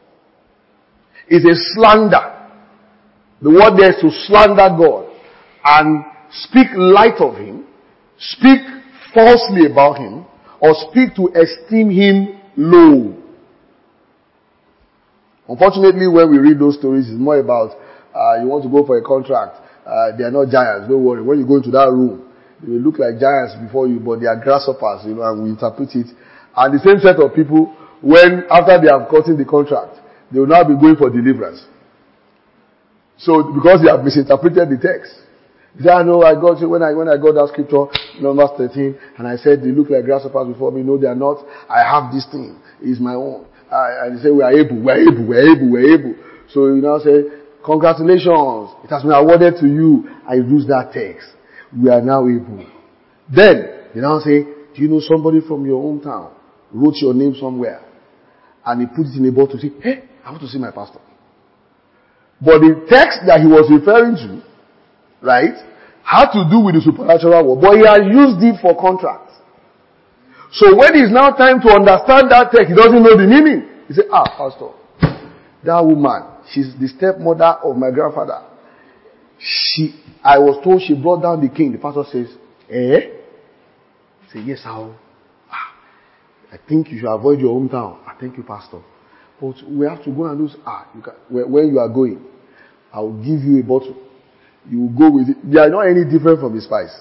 It's a slander. The word there is to slander God and speak light of Him, speak falsely about Him, or speak to esteem Him low. Unfortunately, when we read those stories, it's more about uh, you want to go for a contract. Uh, they are not giants, don't worry. When you go into that room, they will look like giants before you, but they are grasshoppers, you know, and we interpret it. And the same set of people, when, after they have gotten the contract, they will now be going for deliverance. So, because they have misinterpreted the text. They say, I know, I got it when I, when I got that scripture, Numbers thirteen, and I said, they look like grasshoppers before me. No, they are not. I have this thing. It's my own. Uh, and they say, we are able, we are able, we are able, we are able. So you now say, congratulations, it has been awarded to you. I use that text. We are now able. Then, you now say, do you know somebody from your hometown wrote your name somewhere? And he put it in a bottle to say, hey, I want to see my pastor. But the text that he was referring to, right, had to do with the supernatural world. But he had used it for contract. So when it's now time to understand that text, he doesn't know the meaning. He said, ah, pastor, that woman, she's the stepmother of my grandfather. She, I was told she brought down the king. The pastor says, eh? He said, yes, how? Ah, I think you should avoid your hometown. Ah, thank you, pastor. But we have to go and do, ah, you can, when you are going, I will give you a bottle. You will go with it. They are not any different from the spice.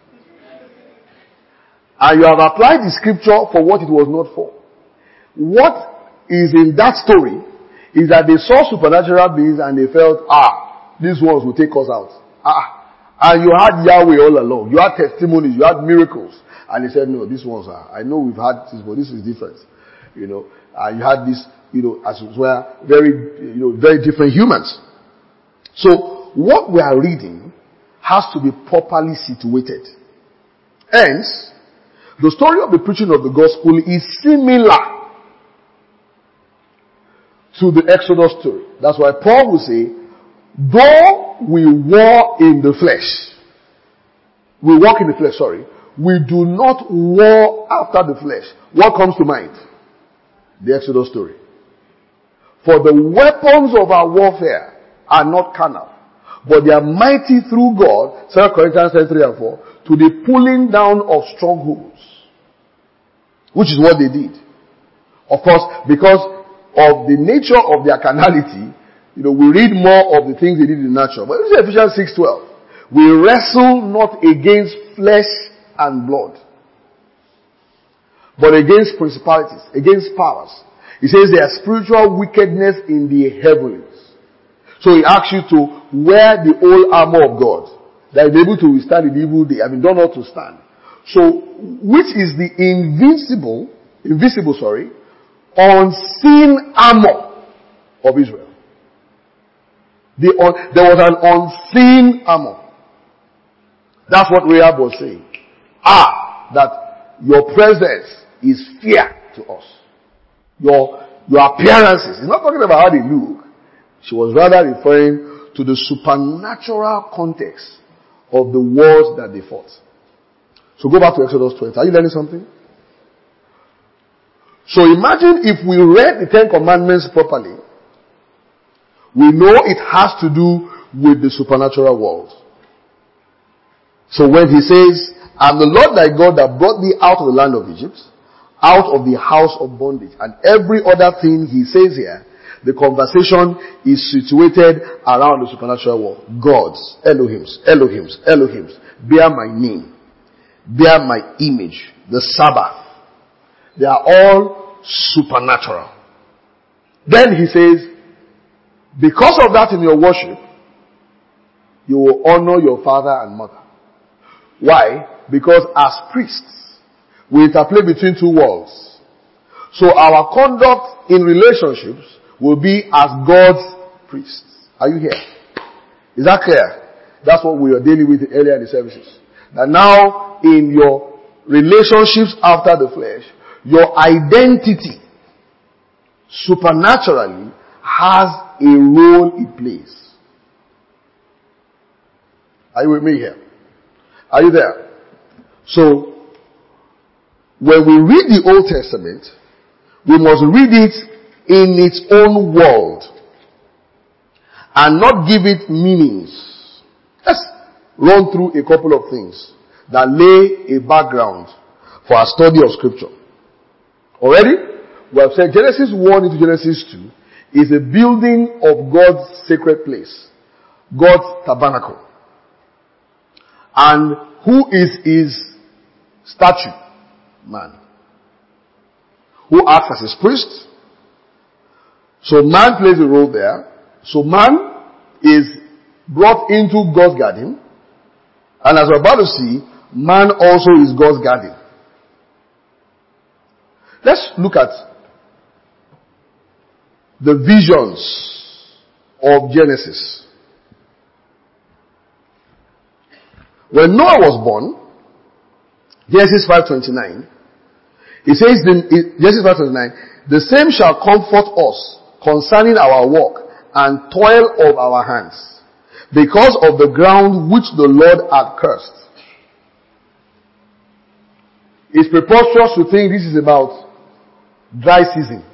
And you have applied the scripture for what it was not for. What is in that story is that they saw supernatural beings and they felt, ah, these ones will take us out. Ah, and you had Yahweh all along. You had testimonies, you had miracles. And they said, no, these ones are, I know we've had this, but this is different. You know, and you had this, you know, as well, very, you know, very different humans. So, what we are reading has to be properly situated. Hence, the story of the preaching of the gospel is similar to the Exodus story. That's why Paul will say, though we war in the flesh, we walk in the flesh, sorry, we do not war after the flesh. What comes to mind? The Exodus story. For the weapons of our warfare are not carnal, but they are mighty through God, Second Corinthians three and four, to the pulling down of strongholds. Which is what they did. Of course, because of the nature of their carnality, you know, we read more of the things they did in the natural. But this is Ephesians six twelve. We wrestle not against flesh and blood, but against principalities, against powers. He says there are spiritual wickedness in the heavens. So he asks you to wear the whole armor of God, that you'll be able to withstand the evil day. I mean, don't not to stand. So, which is the invincible, invisible, sorry, unseen armor of Israel. The un, there was an unseen armor. That's what Rahab was saying. Ah, that your presence is fear to us. Your, your appearances. He's not talking about how they look. She was rather referring to the supernatural context of the wars that they fought. So go back to Exodus twenty. Are you learning something? So imagine if we read the Ten Commandments properly, we know it has to do with the supernatural world. So when he says, I'm the Lord thy God that brought thee out of the land of Egypt, out of the house of bondage, and every other thing he says here, the conversation is situated around the supernatural world. Gods, Elohims, Elohims, Elohims, bear my name, bear my image, the Sabbath. They are all supernatural. Then he says, because of that in your worship, you will honor your father and mother. Why? Because as priests, we interplay between two worlds. So our conduct in relationships will be as God's priests. Are you here? Is that clear? That's what we were dealing with earlier in the services. That now in your relationships after the flesh, your identity supernaturally has a role it plays. Are you with me here? Are you there? So, when we read the Old Testament, we must read it in its own world and not give it meanings. Let's run through a couple of things that lay a background for our study of Scripture. Already, we have said Genesis one into Genesis two is a building of God's sacred place, God's tabernacle. And who is his statue? Man. Who acts as his priest. So man plays a role there. So man is brought into God's garden. And as we're about to see, man also is God's garden. Let's look at the visions of Genesis. When Noah was born, Genesis five twenty-nine, it says, Genesis five twenty-nine, the same shall comfort us concerning our walk and toil of our hands, because of the ground which the Lord had cursed. It's preposterous to think this is about dry season,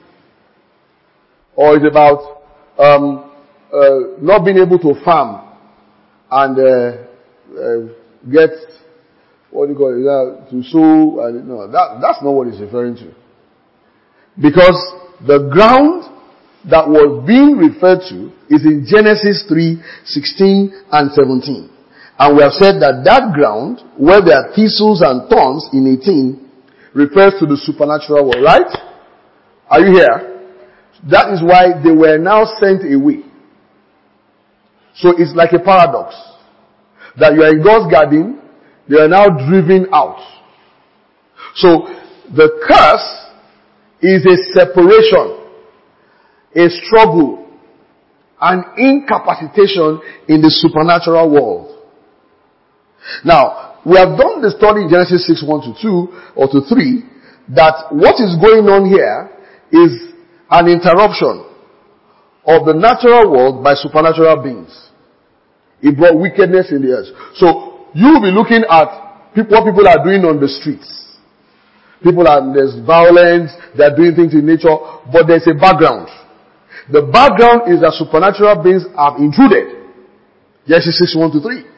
or it's about um, uh, not being able to farm and uh, uh, get, what do you call it, uh, to sow. And, no, that, that's not what it's referring to. Because the ground that was being referred to is in Genesis three, sixteen and seventeen. And we have said that that ground, where there are thistles and thorns in eighteen, refers to the supernatural world, right? Are you here? That is why they were now sent away. So it's like a paradox. That you are in God's garden, they are now driven out. So the curse is a separation, a struggle, an incapacitation in the supernatural world. Now, we have done the study in Genesis six, one to two or to three, that what is going on here is an interruption of the natural world by supernatural beings. It brought wickedness in the earth. So, you will be looking at people, what people are doing on the streets. People are, there's violence, they're doing things in nature, but there's a background. The background is that supernatural beings have intruded. Genesis six, one to three.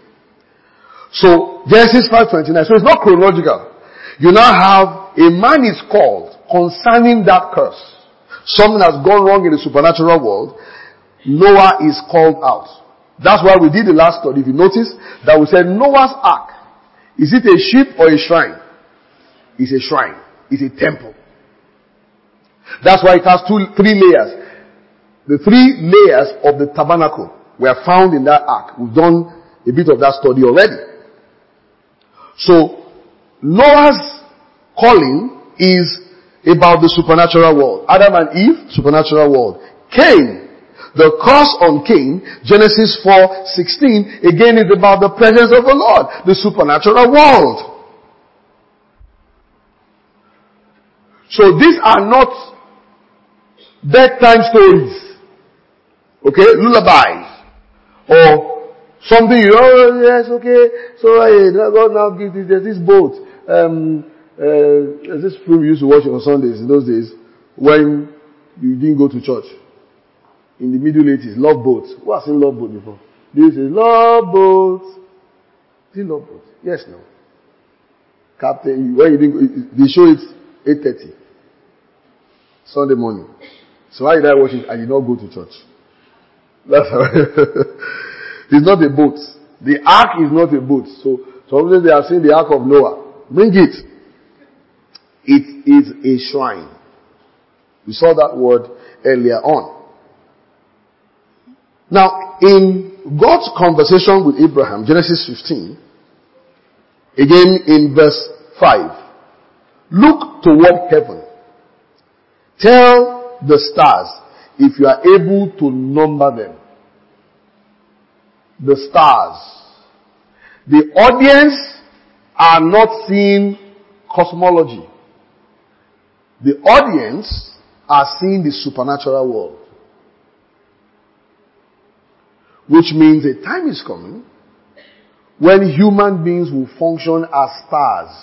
So, Genesis five, twenty-nine. So it's not chronological. You now have, a man is called concerning that curse. Something has gone wrong in the supernatural world. Noah is called out. That's why we did the last study. If you notice that we said Noah's ark. Is it a ship or a shrine? It's a shrine. It's a temple. That's why it has two, three layers. The three layers of the tabernacle were found in that ark. We've done a bit of that study already. So, Noah's calling is about the supernatural world. Adam and Eve, supernatural world. Cain, the curse on Cain, Genesis four, sixteen, again is about the presence of the Lord, the supernatural world. So these are not bedtime stories. Okay? Lullabies. Or something, you know, oh, yes, okay. So, hey, God now gives this, there's this boat. Um, uh, there's this film we used to watch on Sundays in those days when you didn't go to church. In the Middle Ages, Love Boat. Who has seen Love Boat before? This is Love Boat. Is it Love Boat? Yes, no. Captain, when you didn't, they show it eight thirty. Sunday morning. So why did I watch it? I did not go to church. That's how it's not a boat. The ark is not a boat. So sometimes they have seen the ark of Noah. Bring it. It is a shrine. We saw that word earlier on. Now, in God's conversation with Abraham, Genesis fifteen, again in verse five, look toward heaven. Tell the stars if you are able to number them. The stars. The audience are not seeing cosmology. The audience are seeing the supernatural world. Which means a time is coming when human beings will function as stars.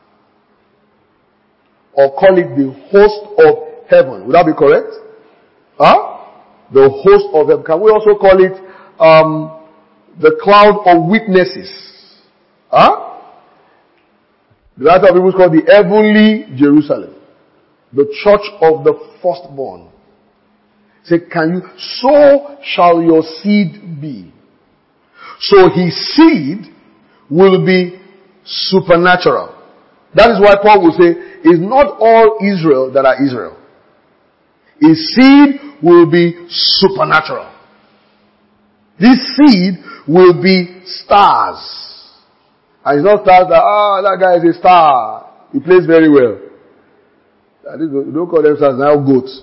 Or call it the host of heaven. Would that be correct? Huh? The host of heaven. Can we also call it um, the cloud of witnesses? Huh? The writer of Hebrews called the heavenly Jerusalem. The church of the firstborn. Say, can you? So shall your seed be. So his seed will be supernatural. That is why Paul will say, it's not all Israel that are Israel. His seed will be supernatural. This seed will be stars. And it's not stars that, ah, oh, that guy is a star. He plays very well. Don't call them stars, now goats.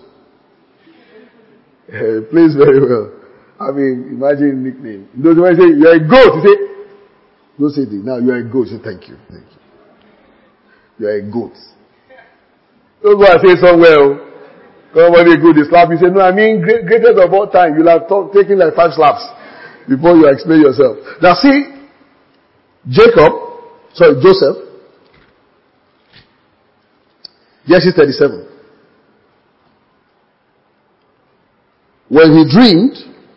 He plays very well. I mean, imagine nickname. Those when say, you're a goat, you say, don't say this. Now you're a goat. Say, thank you. Thank you. You're a goat. Don't go and say somewhere. Somebody good, they slap you. Say, no, I mean great, greatest of all time. You'll have talk, taken like five slaps before you explain yourself. Now see, Jacob, sorry, Joseph, Genesis thirty-seven. When he dreamed,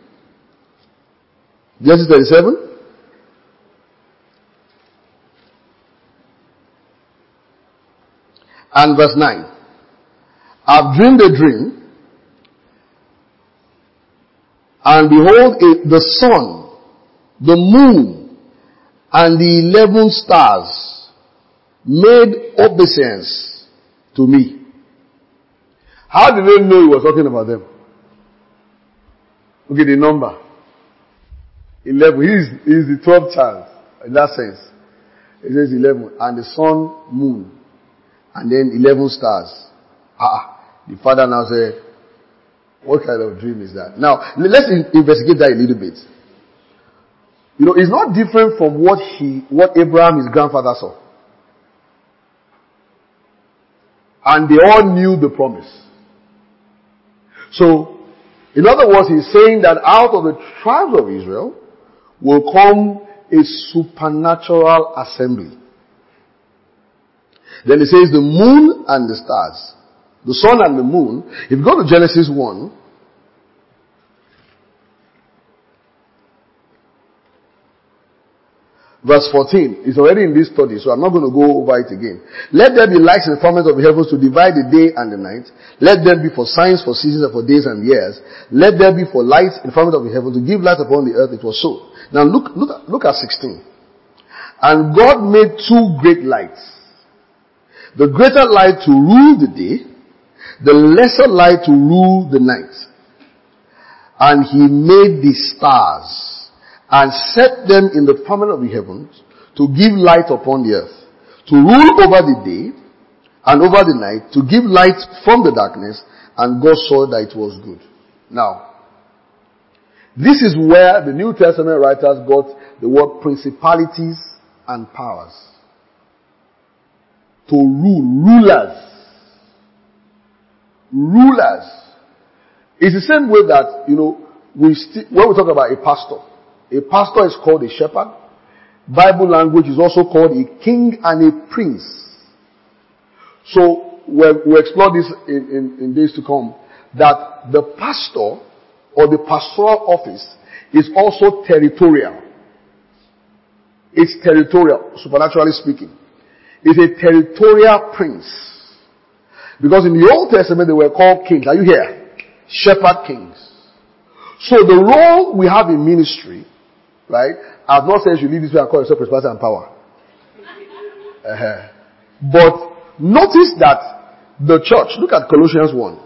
Genesis thirty-seven, and verse nine. I've dreamed a dream, and behold, a, the sun, the moon, and the eleven stars made obeisance to me. How did they know he was talking about them? Okay, the number. eleven. He is, he is the twelfth child, in that sense. It says eleven. And the sun, moon, and then eleven stars. Ah, the father now said, what kind of dream is that? Now, let's investigate that a little bit. You know, it's not different from what he, what Abraham, his grandfather, saw. And they all knew the promise. So, in other words, he's saying that out of the tribes of Israel will come a supernatural assembly. Then he says the moon and the stars. The sun and the moon. If you go to Genesis one, verse fourteen, it's already in this study, so I'm not going to go over it again. Let there be lights in the firmament of the heavens to divide the day and the night. Let them be for signs, for seasons, and for days and years. Let there be for lights in the firmament of the heavens to give light upon the earth. It was so. Now look, look, at, look at sixteen. And God made two great lights. The greater light to rule the day, the lesser light to rule the night. And he made the stars and set them in the firmament of the heavens to give light upon the earth, to rule over the day and over the night, to give light from the darkness. And God saw that it was good. Now, this is where the New Testament writers got the word principalities and powers. To rule, rulers. Rulers. It's the same way that, you know, we st- when we talk about a pastor, a pastor is called a shepherd. Bible language is also called a king and a prince. So, we'll, we'll explore this in, in, in days to come, that the pastor or the pastoral office is also territorial. It's territorial, supernaturally speaking. It's a territorial prince. Because in the Old Testament they were called kings. Are you here? Shepherd kings. So the role we have in ministry, right? I've not said you lead this way and call yourself principality and power. Uh-huh. But notice that the church, look at Colossians one.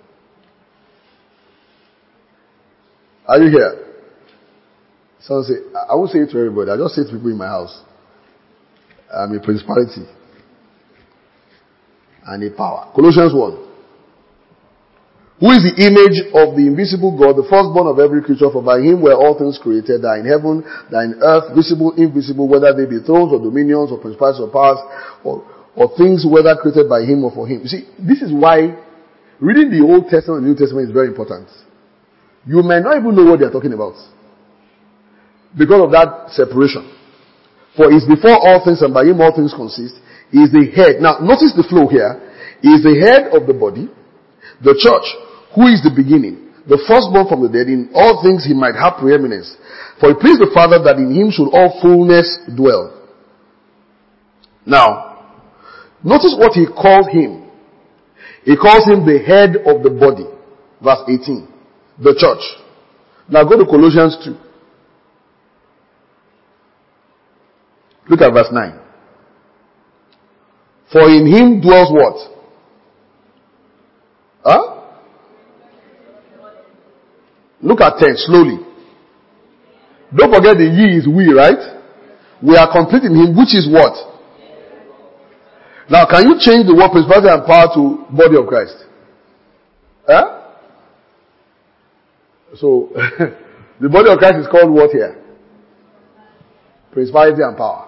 Are you here? Someone say, I won't say it to everybody. I just say it to people in my house. I'm a principality and a power. Colossians one. Who is the image of the invisible God, the firstborn of every creature, for by him were all things created, that in heaven, that in earth, visible, invisible, whether they be thrones or dominions or principalities or powers, or, or things whether created by him or for him. You see, this is why reading the Old Testament and New Testament is very important. You may not even know what they are talking about because of that separation. For he is before all things, and by him all things consist. He is the head. Now, notice the flow here. He is the head of the body, the church, who is the beginning, the firstborn from the dead. In all things he might have preeminence. For it pleased the Father that in him should all fullness dwell. Now, notice what he calls him. He calls him the head of the body. Verse eighteen. The church. Now go to Colossians two. Look at verse nine. For in him dwells what? Huh? Look at ten slowly. Don't forget the ye is we, right? We are complete in him, which is what? Now can you change the word principality and power to body of Christ? Huh? So, the body of Christ is called what here? Principality and power.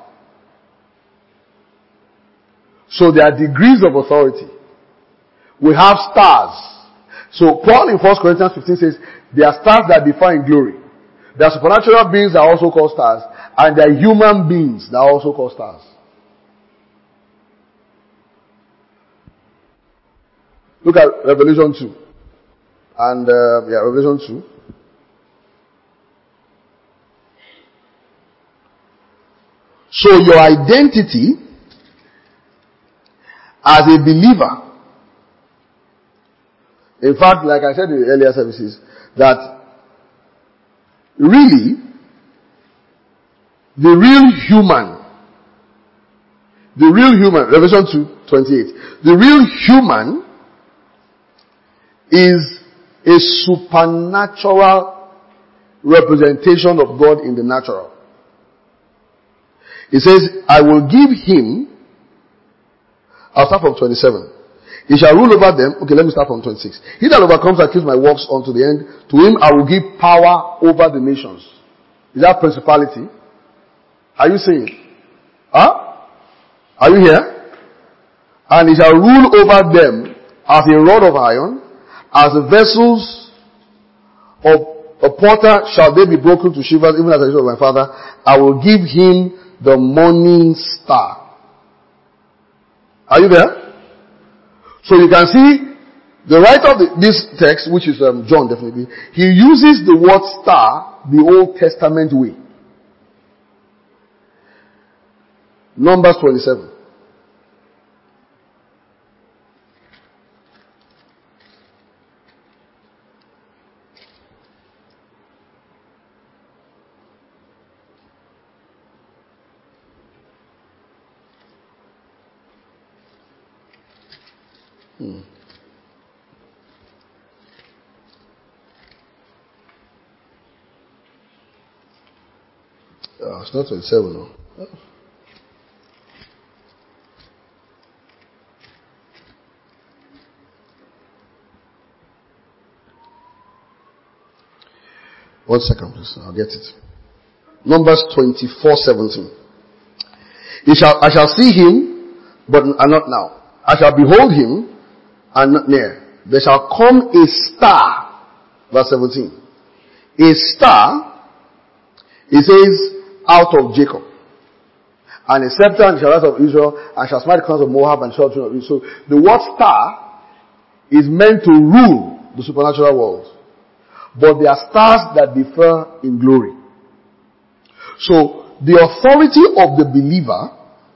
So there are degrees of authority. We have stars. So Paul in First Corinthians fifteen says, there are stars that differ in glory. There are supernatural beings that are also called stars, and there are human beings that are also called stars. Look at Revelation two. And, uh, yeah, Revelation two. So your identity as a believer, in fact, like I said in the earlier services, that really, the real human, the real human, Revelation two twenty-eight, the real human is a supernatural representation of God in the natural. It says, I will give him, I'll start from twenty-seven. He shall rule over them. Okay, let me start from twenty-six. He that overcomes and keeps my works unto the end, to him I will give power over the nations. Is that principality? Are you saying? Huh? Are you here? And he shall rule over them as a rod of iron, as the vessels of a potter shall they be broken to shivers, even as I said of my father. I will give him the morning star. Are you there? So you can see the writer of the, this text, which is um, John definitely, he uses the word star the Old Testament way. Numbers twenty-seven. Hmm. Oh, it's not twenty-seven, no. Oh. One second, please. I'll get it. Numbers twenty-four seventeen. He shall, I shall see him, but not now. I shall behold him, and not near. There shall come a star. Verse seventeen. A star, it says, out of Jacob. And a scepter and the shall rise of Israel, and shall smite the clans of Moab and shall of Israel. So the word star is meant to rule the supernatural world. But there are stars that differ in glory. So the authority of the believer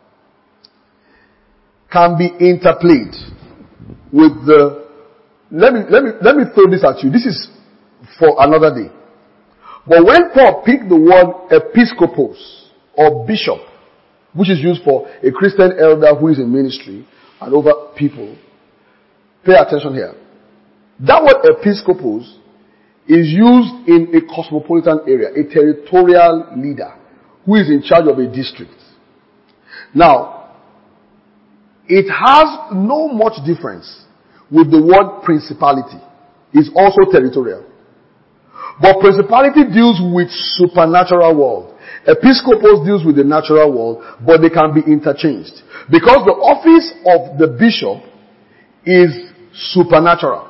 can be interplayed with the, let me, let me, let me throw this at you. This is for another day. But when Paul picked the word episcopos or bishop, which is used for a Christian elder who is in ministry and over people, pay attention here. That word episcopos is used in a cosmopolitan area, a territorial leader who is in charge of a district. Now, it has no much difference with the word principality. It's also territorial. But principality deals with supernatural world. Episcopos deals with the natural world, but they can be interchanged. Because the office of the bishop is supernatural.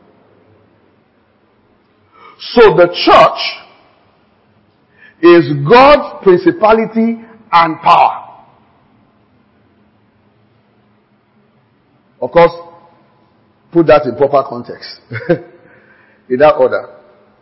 So the church is God's principality and power. Of course, put that in proper context. In that order.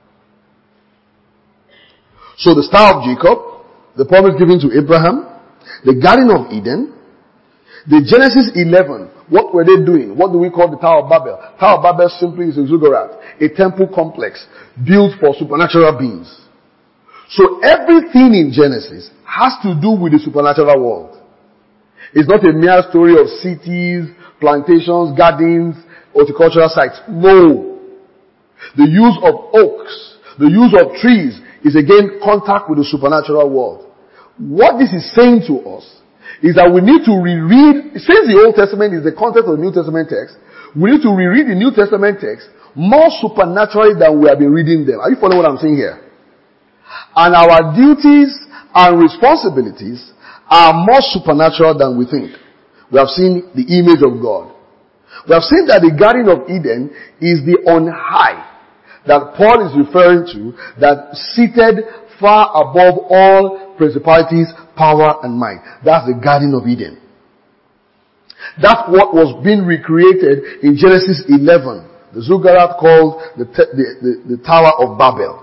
So the star of Jacob, the promise given to Abraham, the Garden of Eden, the Genesis eleven. What were they doing? What do we call the Tower of Babel? Tower of Babel simply is a ziggurat, a temple complex built for supernatural beings. So everything in Genesis has to do with the supernatural world. It's not a mere story of cities, plantations, gardens, horticultural sites. No. The use of oaks, the use of trees is again contact with the supernatural world. What this is saying to us is that we need to reread, since the Old Testament is the context of the New Testament text, we need to reread the New Testament text more supernaturally than we have been reading them. Are you following what I'm saying here? And our duties and responsibilities are more supernatural than we think. We have seen the image of God. We have seen that the Garden of Eden is the on high that Paul is referring to, that seated far above all principalities, power, and might. That's the Garden of Eden. That's what was being recreated in Genesis eleven. The Zugharat called the, the, the, the Tower of Babel.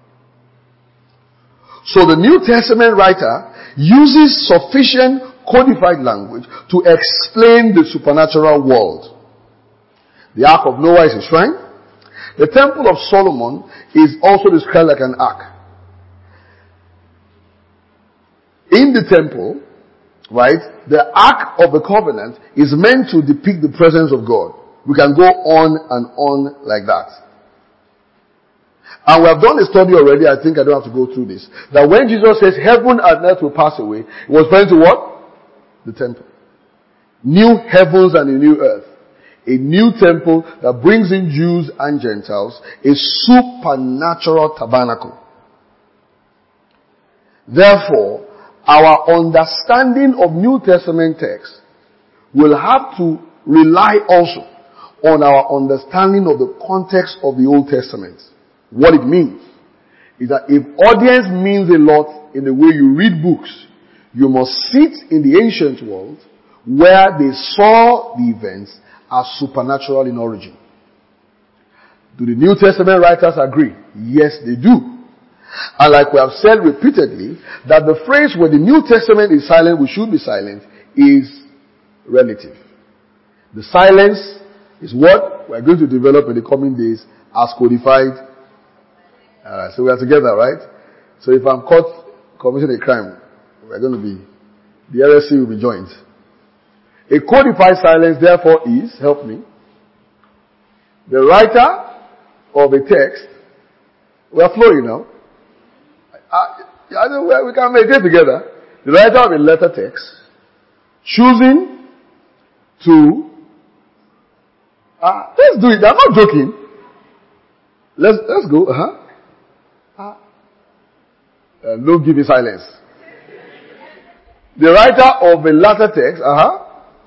So the New Testament writer uses sufficient codified language to explain the supernatural world. The Ark of Noah is a shrine. The Temple of Solomon is also described like an ark. In the temple, right, the Ark of the Covenant is meant to depict the presence of God. We can go on and on like that. And we have done a study already, I think I don't have to go through this, that when Jesus says heaven and earth will pass away, it was referring to what? The temple. New heavens and a new earth. A new temple that brings in Jews and Gentiles. A supernatural tabernacle. Therefore, our understanding of New Testament texts will have to rely also on our understanding of the context of the Old Testament. What it means is that if audience means a lot in the way you read books, you must sit in the ancient world where they saw the events as supernatural in origin. Do the New Testament writers agree? Yes, they do. And like we have said repeatedly, that the phrase where the New Testament is silent, we should be silent, is relative. The silence is what we are going to develop in the coming days as codified. Alright, so we are together, right? So if I'm caught committing a crime, we're going to be, the L S C will be joined. A codified silence, therefore, is, help me, the writer of a text, we are flowing now. I, I know we can meditate together. The writer of a letter text, choosing to, uh, let's do it. I'm not joking. Let's, let's go. Uh-huh. Uh, no giving silence. The writer of a latter text, uh-huh.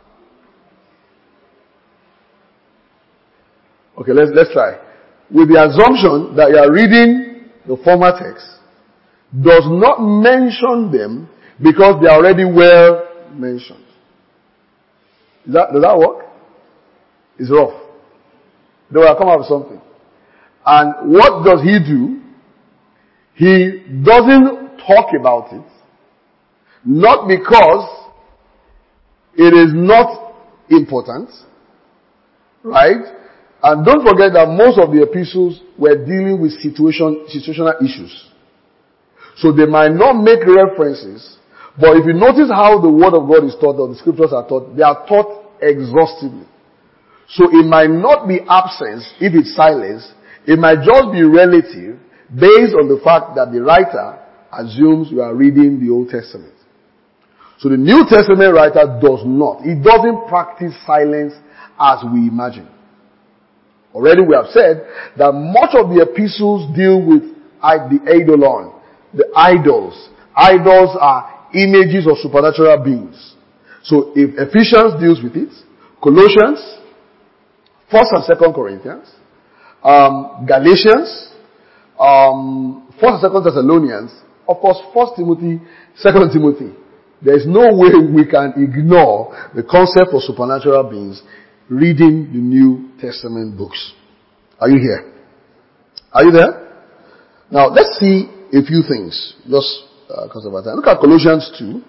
Okay, let's, let's try. With the assumption that you are reading the former text, does not mention them because they are already well mentioned. Is that, does that work? It's rough. They will come up with something. And what does he do? He doesn't talk about it, not because it is not important, right? And don't forget that most of the epistles were dealing with situation, situational issues. So they might not make references, but if you notice how the word of God is taught or the scriptures are taught, they are taught exhaustively. So it might not be absence if it's silence. It might just be relative based on the fact that the writer assumes you are reading the Old Testament. So the New Testament writer does not. He doesn't practice silence as we imagine. Already we have said that much of the epistles deal with the eidolon, the idols. Idols are images of supernatural beings. So if Ephesians deals with it, Colossians, First and Second Corinthians, um, Galatians, um, First and Second Thessalonians, of course, First Timothy, Second Timothy. There is no way we can ignore the concept of supernatural beings reading the New Testament books. Are you here? Are you there? Now, let's see a few things, just because uh, of our time. Look at Colossians two.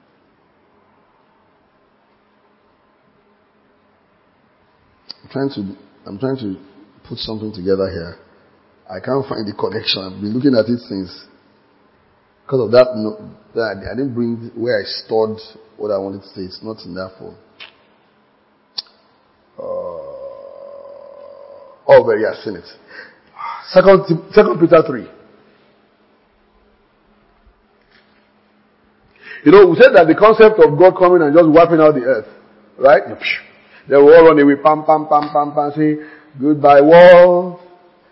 I'm trying to, I'm trying to put something together here. I can't find the connection. I've been looking at it since. Because of that, no, that I didn't bring where I stored what I wanted to say. It's not in that phone. Uh, oh, well, yeah, I've seen it. Second, Second Peter three. You know, we said that the concept of God coming and just wiping out the earth, right? They will all run away, pam, pam, pam, pam, pam, say, goodbye world.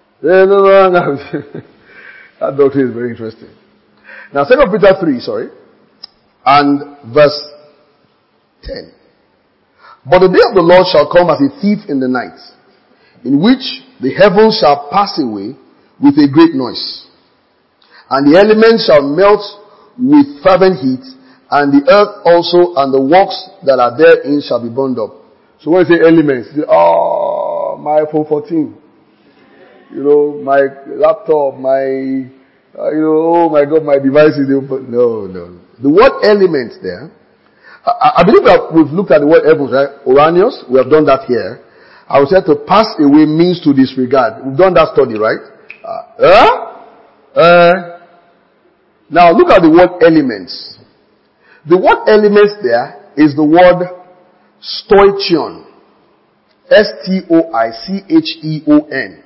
That doctrine is very interesting. Now, Second Peter three, sorry, and verse ten. But the day of the Lord shall come as a thief in the night, in which the heavens shall pass away with a great noise, and the elements shall melt with fervent heat, and the earth also and the works that are therein shall be burned up. So when you say elements, you say, oh, my iPhone fourteen, you know, my laptop, my, uh, you know, oh my God, my devices. No, no. The word elements there, I, I believe that we've looked at the word heavens, right? Uranus, we have done that here. I would say to pass away means to disregard. We've done that study, right? Uh, uh, uh, now look at the word elements. The word elements there is the word stoichon. S T O I C H E O N.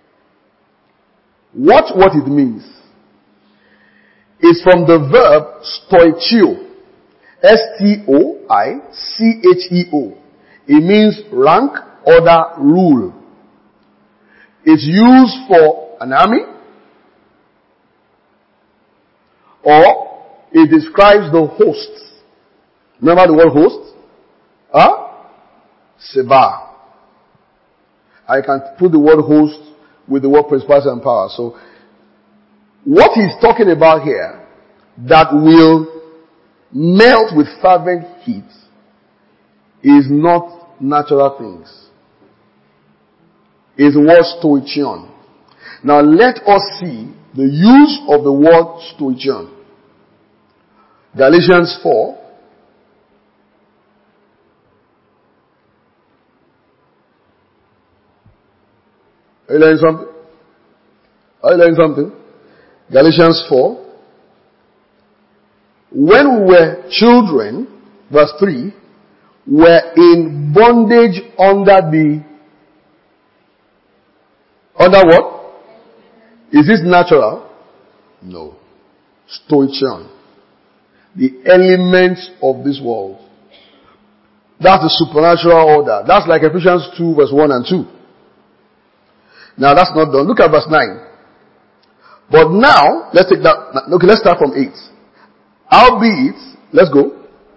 Watch what it means. It's from the verb stoichio. S T O I C H E O. It means rank, order, rule. It's used for an army, or it describes the host. Remember the word host? Huh? Seba. I can put the word host with the word principality and power. So, what he's talking about here, that will melt with fervent heat, is not natural things. Is the word stoichon. Now let us see the use of the word stoichon. Galatians four. Are you learning something? Are you learning something? Galatians four. When we were children, verse three, were in bondage under the, under what? Is this natural? No. Stoichon. The elements of this world. That's the supernatural order. That's like Ephesians two verse one and two. Now that's not done. Look at verse nine. But now, let's take that, okay, let's start from eight. Howbeit, let's go.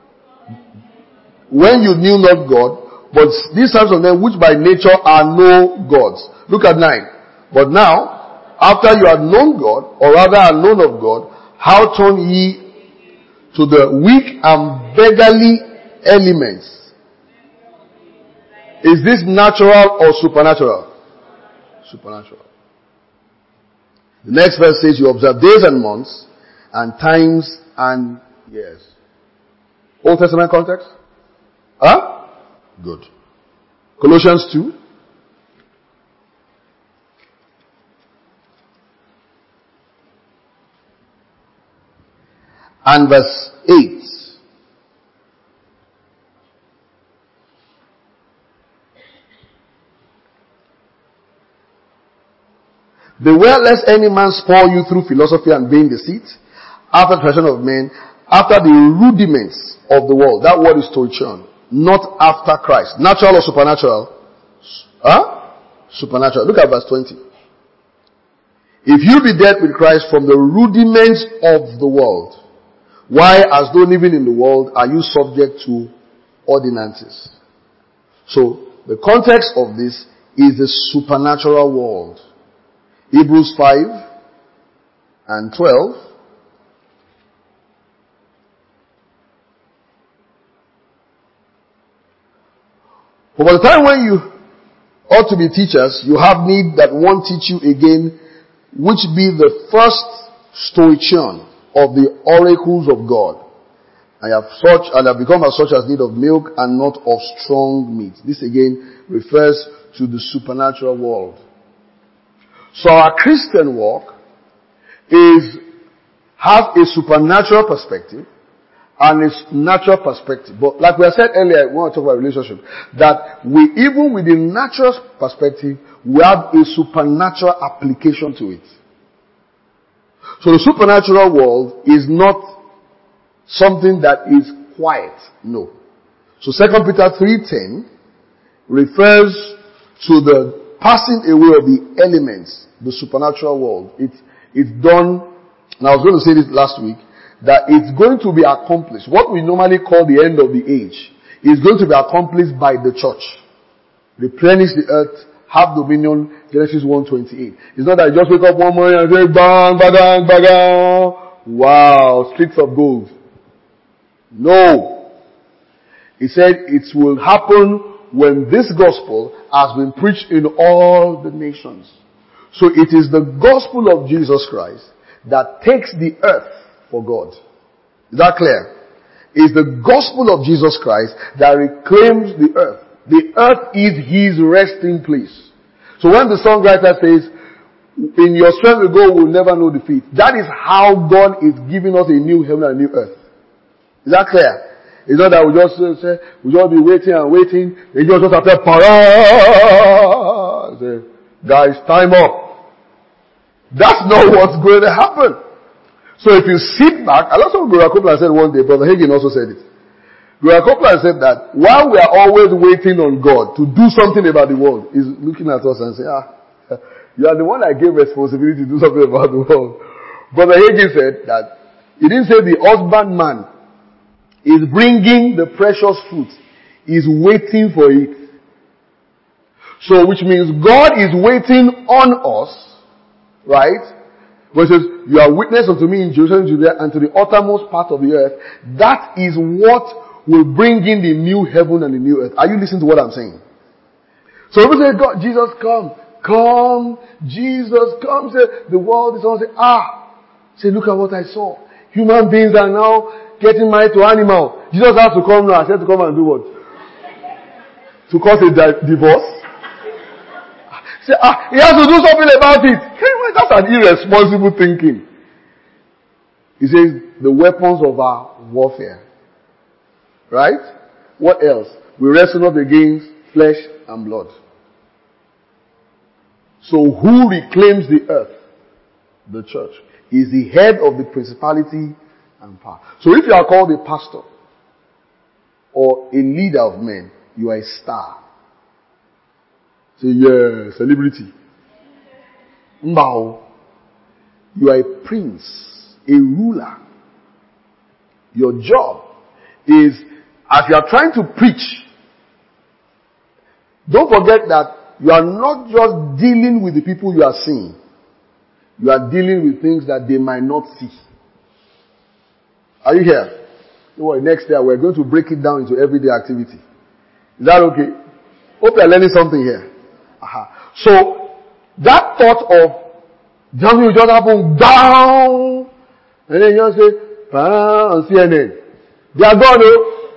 When you knew not God, but these types of men which by nature are no gods. Look at nine. But now, after you have known God, or rather are known of God, how turn ye to the weak and beggarly elements? Is this natural or supernatural? Supernatural. The next verse says, you observe days and months, and times and years. Old Testament context? Huh? Good. Colossians two. And verse eight. Beware lest any man spoil you through philosophy and vain deceit, after the tradition of men, after the rudiments of the world. That word is stoichon. Not after Christ. Natural or supernatural? Huh? Supernatural. Look at verse twenty. If you be dead with Christ from the rudiments of the world, why, as though living in the world, are you subject to ordinances? So, the context of this is the supernatural world. Hebrews five and twelve. But by the time when you ought to be teachers, you have need that one teach you again, which be the first stoichon of the oracles of God. I have such, and have become as such as need of milk and not of strong meat. This again refers to the supernatural world. So our Christian walk is, have a supernatural perspective and a natural perspective. But like we have said earlier, we want to talk about relationship, that we, even with the natural perspective, we have a supernatural application to it. So the supernatural world is not something that is quiet. No. So Second Peter three ten refers to the passing away of the elements, the supernatural world. It's, it's done, and I was going to say this last week, that it's going to be accomplished. What we normally call the end of the age is going to be accomplished by the church. Replenish the earth, have dominion, Genesis one twenty-eight. It's not that you just wake up one morning and say, bang, bang, bang, wow, streets of gold. No. He said it will happen when this gospel has been preached in all the nations. So it is the gospel of Jesus Christ that takes the earth for God. Is that clear? It's the gospel of Jesus Christ that reclaims the earth. The earth is His resting place. So when the songwriter says, in your strength we go, we'll never know defeat. That is how God is giving us a new heaven and a new earth. Is that clear? It's not that we just uh, say, we just be waiting and waiting. They just just appear, para! Say, guys, time up. That's not what's going to happen. So if you sit back, and that's what Gloria Copeland said one day, Brother Hagin also said it. Gloria Copeland said that while we are always waiting on God to do something about the world, He's looking at us and saying, ah, you are the one that gave responsibility to do something about the world. Brother Hagin said that he didn't say the husbandman is bringing the precious fruit. He's waiting for it. So which means God is waiting on us, right? But it says, you are witness unto me in Jerusalem, Judea, and to the uttermost part of the earth. That is what will bring in the new heaven and the new earth. Are you listening to what I'm saying? So people say, God, Jesus, come. Come. Jesus, come. Say, the world is all say, ah. Say, look at what I saw. Human beings are now getting married to animals. Jesus has to come now. I said to come and do what? To cause a di- divorce? Say, ah, he has to do something about it. That's an irresponsible thinking. He says, the weapons of our warfare. Right? What else? We wrestle not against flesh and blood. So who reclaims the earth? The church. He is the head of the principality and power. So if you are called a pastor or a leader of men, you are a star. Say, yeah, celebrity. Now, you are a prince, a ruler. Your job is, as you are trying to preach, don't forget that you are not just dealing with the people you are seeing. You are dealing with things that they might not see. Are you here? Don't worry, next year we're going to break it down into everyday activity. Is that okay? Hope you're learning something here. Aha. So, that thought of something will just happen down, and then you just say, ah, on C N N. They are gone, oh.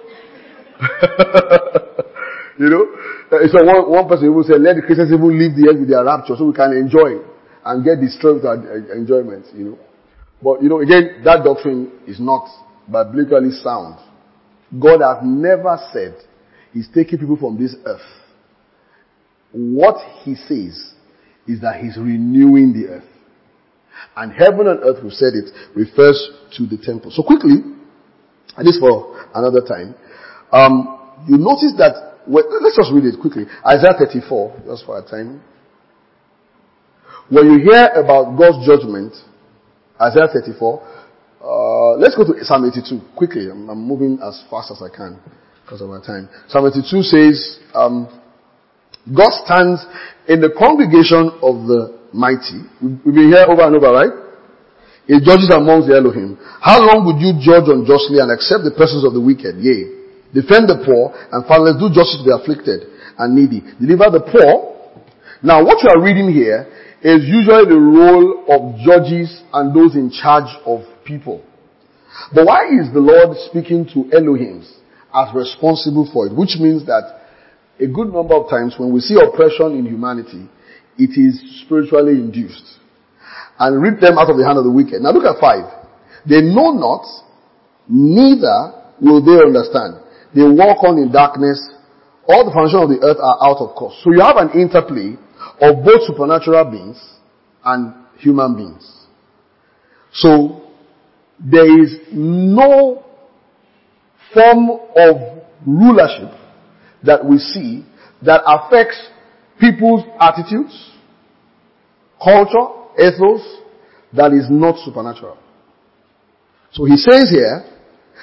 You know? So one, one person will say, let the Christians even leave the earth with their rapture so we can enjoy and get destroyed with our enjoyment, you know. But, you know, again, that doctrine is not biblically sound. God has never said He's taking people from this earth. What He says is that He's renewing the earth. And heaven and earth, we said it, refers to the temple. So quickly, and this for another time, um, you notice that, well, let's just read it quickly. Isaiah thirty-four, just for our time. When you hear about God's judgment, Isaiah thirty-four, uh, let's go to Psalm eighty-two, quickly. I'm, I'm moving as fast as I can because of our time. Psalm eighty-two says, um, God stands in the congregation of the mighty. We've been here over and over, right? He judges amongst the Elohim. How long would you judge unjustly and accept the presence of the wicked? Yea, defend the poor and fatherless, do justice to the afflicted and needy. Deliver the poor. Now, what you are reading here is usually the role of judges and those in charge of people. But why is the Lord speaking to Elohims as responsible for it? Which means that a good number of times when we see oppression in humanity, it is spiritually induced. And rid them out of the hand of the wicked. Now look at five. They know not, neither will they understand. They walk on in darkness. All the foundations of the earth are out of course. So you have an interplay of both supernatural beings and human beings. So there is no form of rulership that we see that affects people's attitudes, culture, ethos, that is not supernatural. So he says here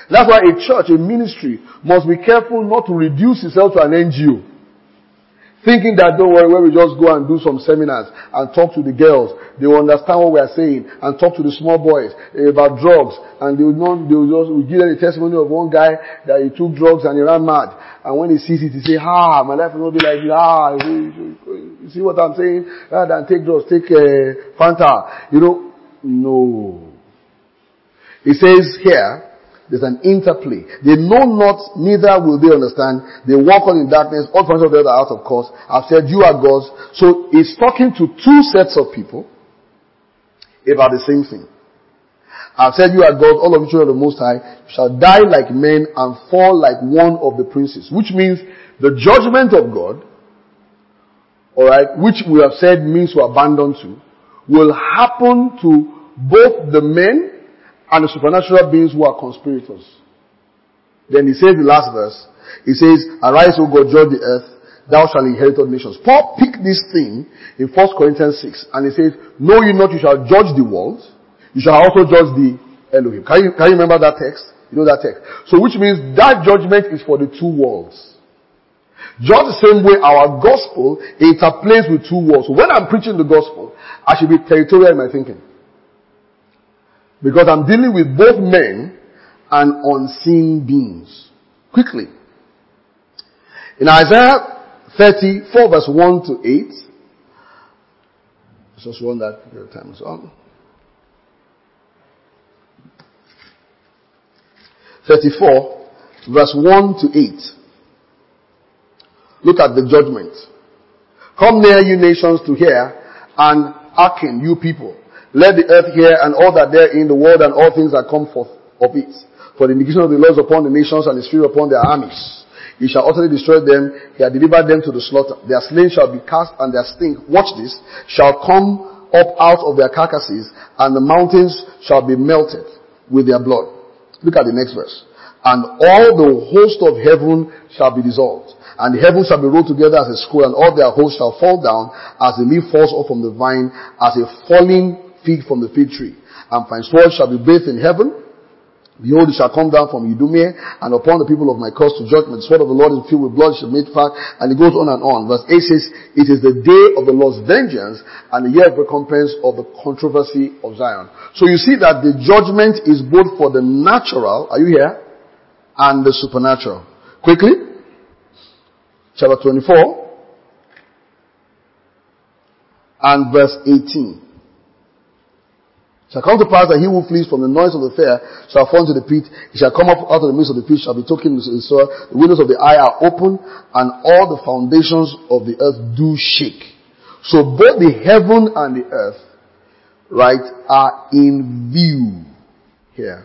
That's why a church, a ministry, must be careful not to reduce itself to an N G O. Thinking that, don't worry, when we just go and do some seminars and talk to the girls, they will understand what we are saying, and talk to the small boys about drugs, and they will not, they will just will give them the testimony of one guy that he took drugs and he ran mad. And when he sees it, he say, ah, my life will not be like this. Ah, you see what I'm saying? Rather than take drugs, take uh, Fanta. You know, no. It says here, there's an interplay. They know not, neither will they understand. They walk on in darkness. All functions of the other are out of course. I've said you are gods. So it's talking to two sets of people about the same thing. I've said you are gods, all of you children of the Most High, shall die like men and fall like one of the princes. Which means the judgment of God, alright, which we have said means to abandon to, will happen to both the men and the supernatural beings who are conspirators. Then he says the last verse, he says, arise, O God, judge the earth, thou shalt inherit all nations. Paul picked this thing in First Corinthians six, and he says, know ye not you shall judge the world, you shall also judge the Elohim. Can you, can you remember that text? You know that text. So which means that judgment is for the two worlds. Just the same way our gospel interplays with two worlds. So when I'm preaching the gospel, I should be territorial in my thinking. Because I'm dealing with both men and unseen beings. Quickly. In Isaiah thirty-four verse one to eight. Let's just run that your time is on. thirty-four verse one to eight. Look at the judgment. Come near, you nations, to hear, and hearken, you people. Let the earth hear, and all that there in the world, and all things that come forth of it. For the indication of the Lord upon the nations, and his fear upon their armies. He shall utterly destroy them. He hath delivered them to the slaughter. Their slain shall be cast, and their stink, watch this, shall come up out of their carcasses, and the mountains shall be melted with their blood. Look at the next verse. And all the host of heaven shall be dissolved. And the heavens shall be rolled together as a scroll, and all their hosts shall fall down, as the leaf falls off from the vine, as a falling fig from the fig tree. And fine sword shall be bathed in heaven. Behold, it shall come down from Idumea, and upon the people of my cause to judgment. The sword of the Lord is filled with blood, shall made fat. And it goes on and on. Verse eight says, it is the day of the Lord's vengeance, and the year of recompense of the controversy of Zion. So you see that the judgment is both for the natural, are you here? And the supernatural. Quickly. Chapter twenty-four. And verse eighteen. Shall come to pass that he who flees from the noise of the fair shall fall into the pit. He shall come up out of the midst of the pit, shall be taken into the soil. The windows of the eye are open, and all the foundations of the earth do shake. So both the heaven and the earth, right, are in view here.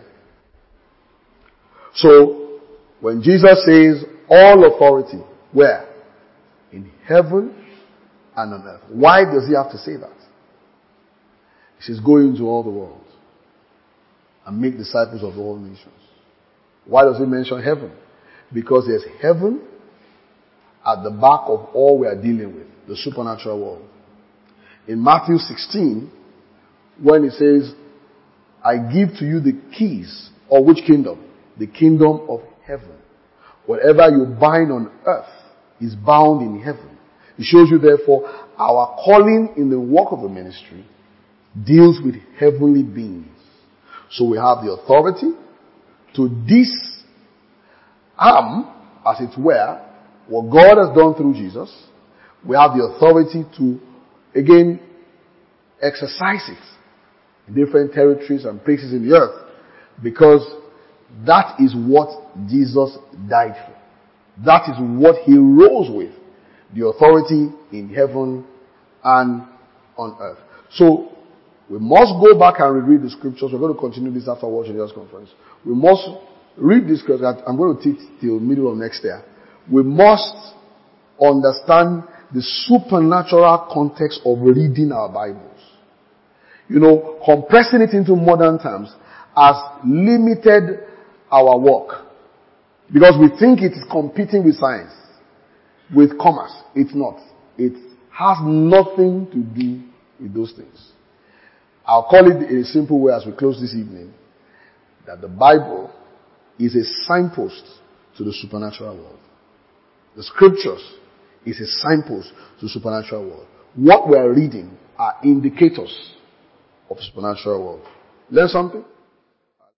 So when Jesus says all authority, where? In heaven and on earth. Why does he have to say that? He says, go into all the world and make disciples of all nations. Why does he mention heaven? Because there's heaven at the back of all we are dealing with, the supernatural world. In Matthew sixteen, when he says, I give to you the keys, or which kingdom? The kingdom of heaven. Whatever you bind on earth is bound in heaven. It shows you therefore our calling in the work of the ministry deals with heavenly beings. So we have the authority to disarm, as it were, what God has done through Jesus. We have the authority to, again, exercise it in different territories and places in the earth, because that is what Jesus died for. That is what he rose with. The authority in heaven and on earth. So, we must go back and reread the scriptures. We're going to continue this after watching this conference. We must read this scripture. I'm going to teach till middle of next year. We must understand the supernatural context of reading our Bibles. You know, compressing it into modern terms has limited our work. Because we think it is competing with science, with commerce. It's not. It has nothing to do with those things. I'll call it in a simple way as we close this evening, that the Bible is a signpost to the supernatural world. The scriptures is a signpost to the supernatural world. What we are reading are indicators of the supernatural world. Learn something?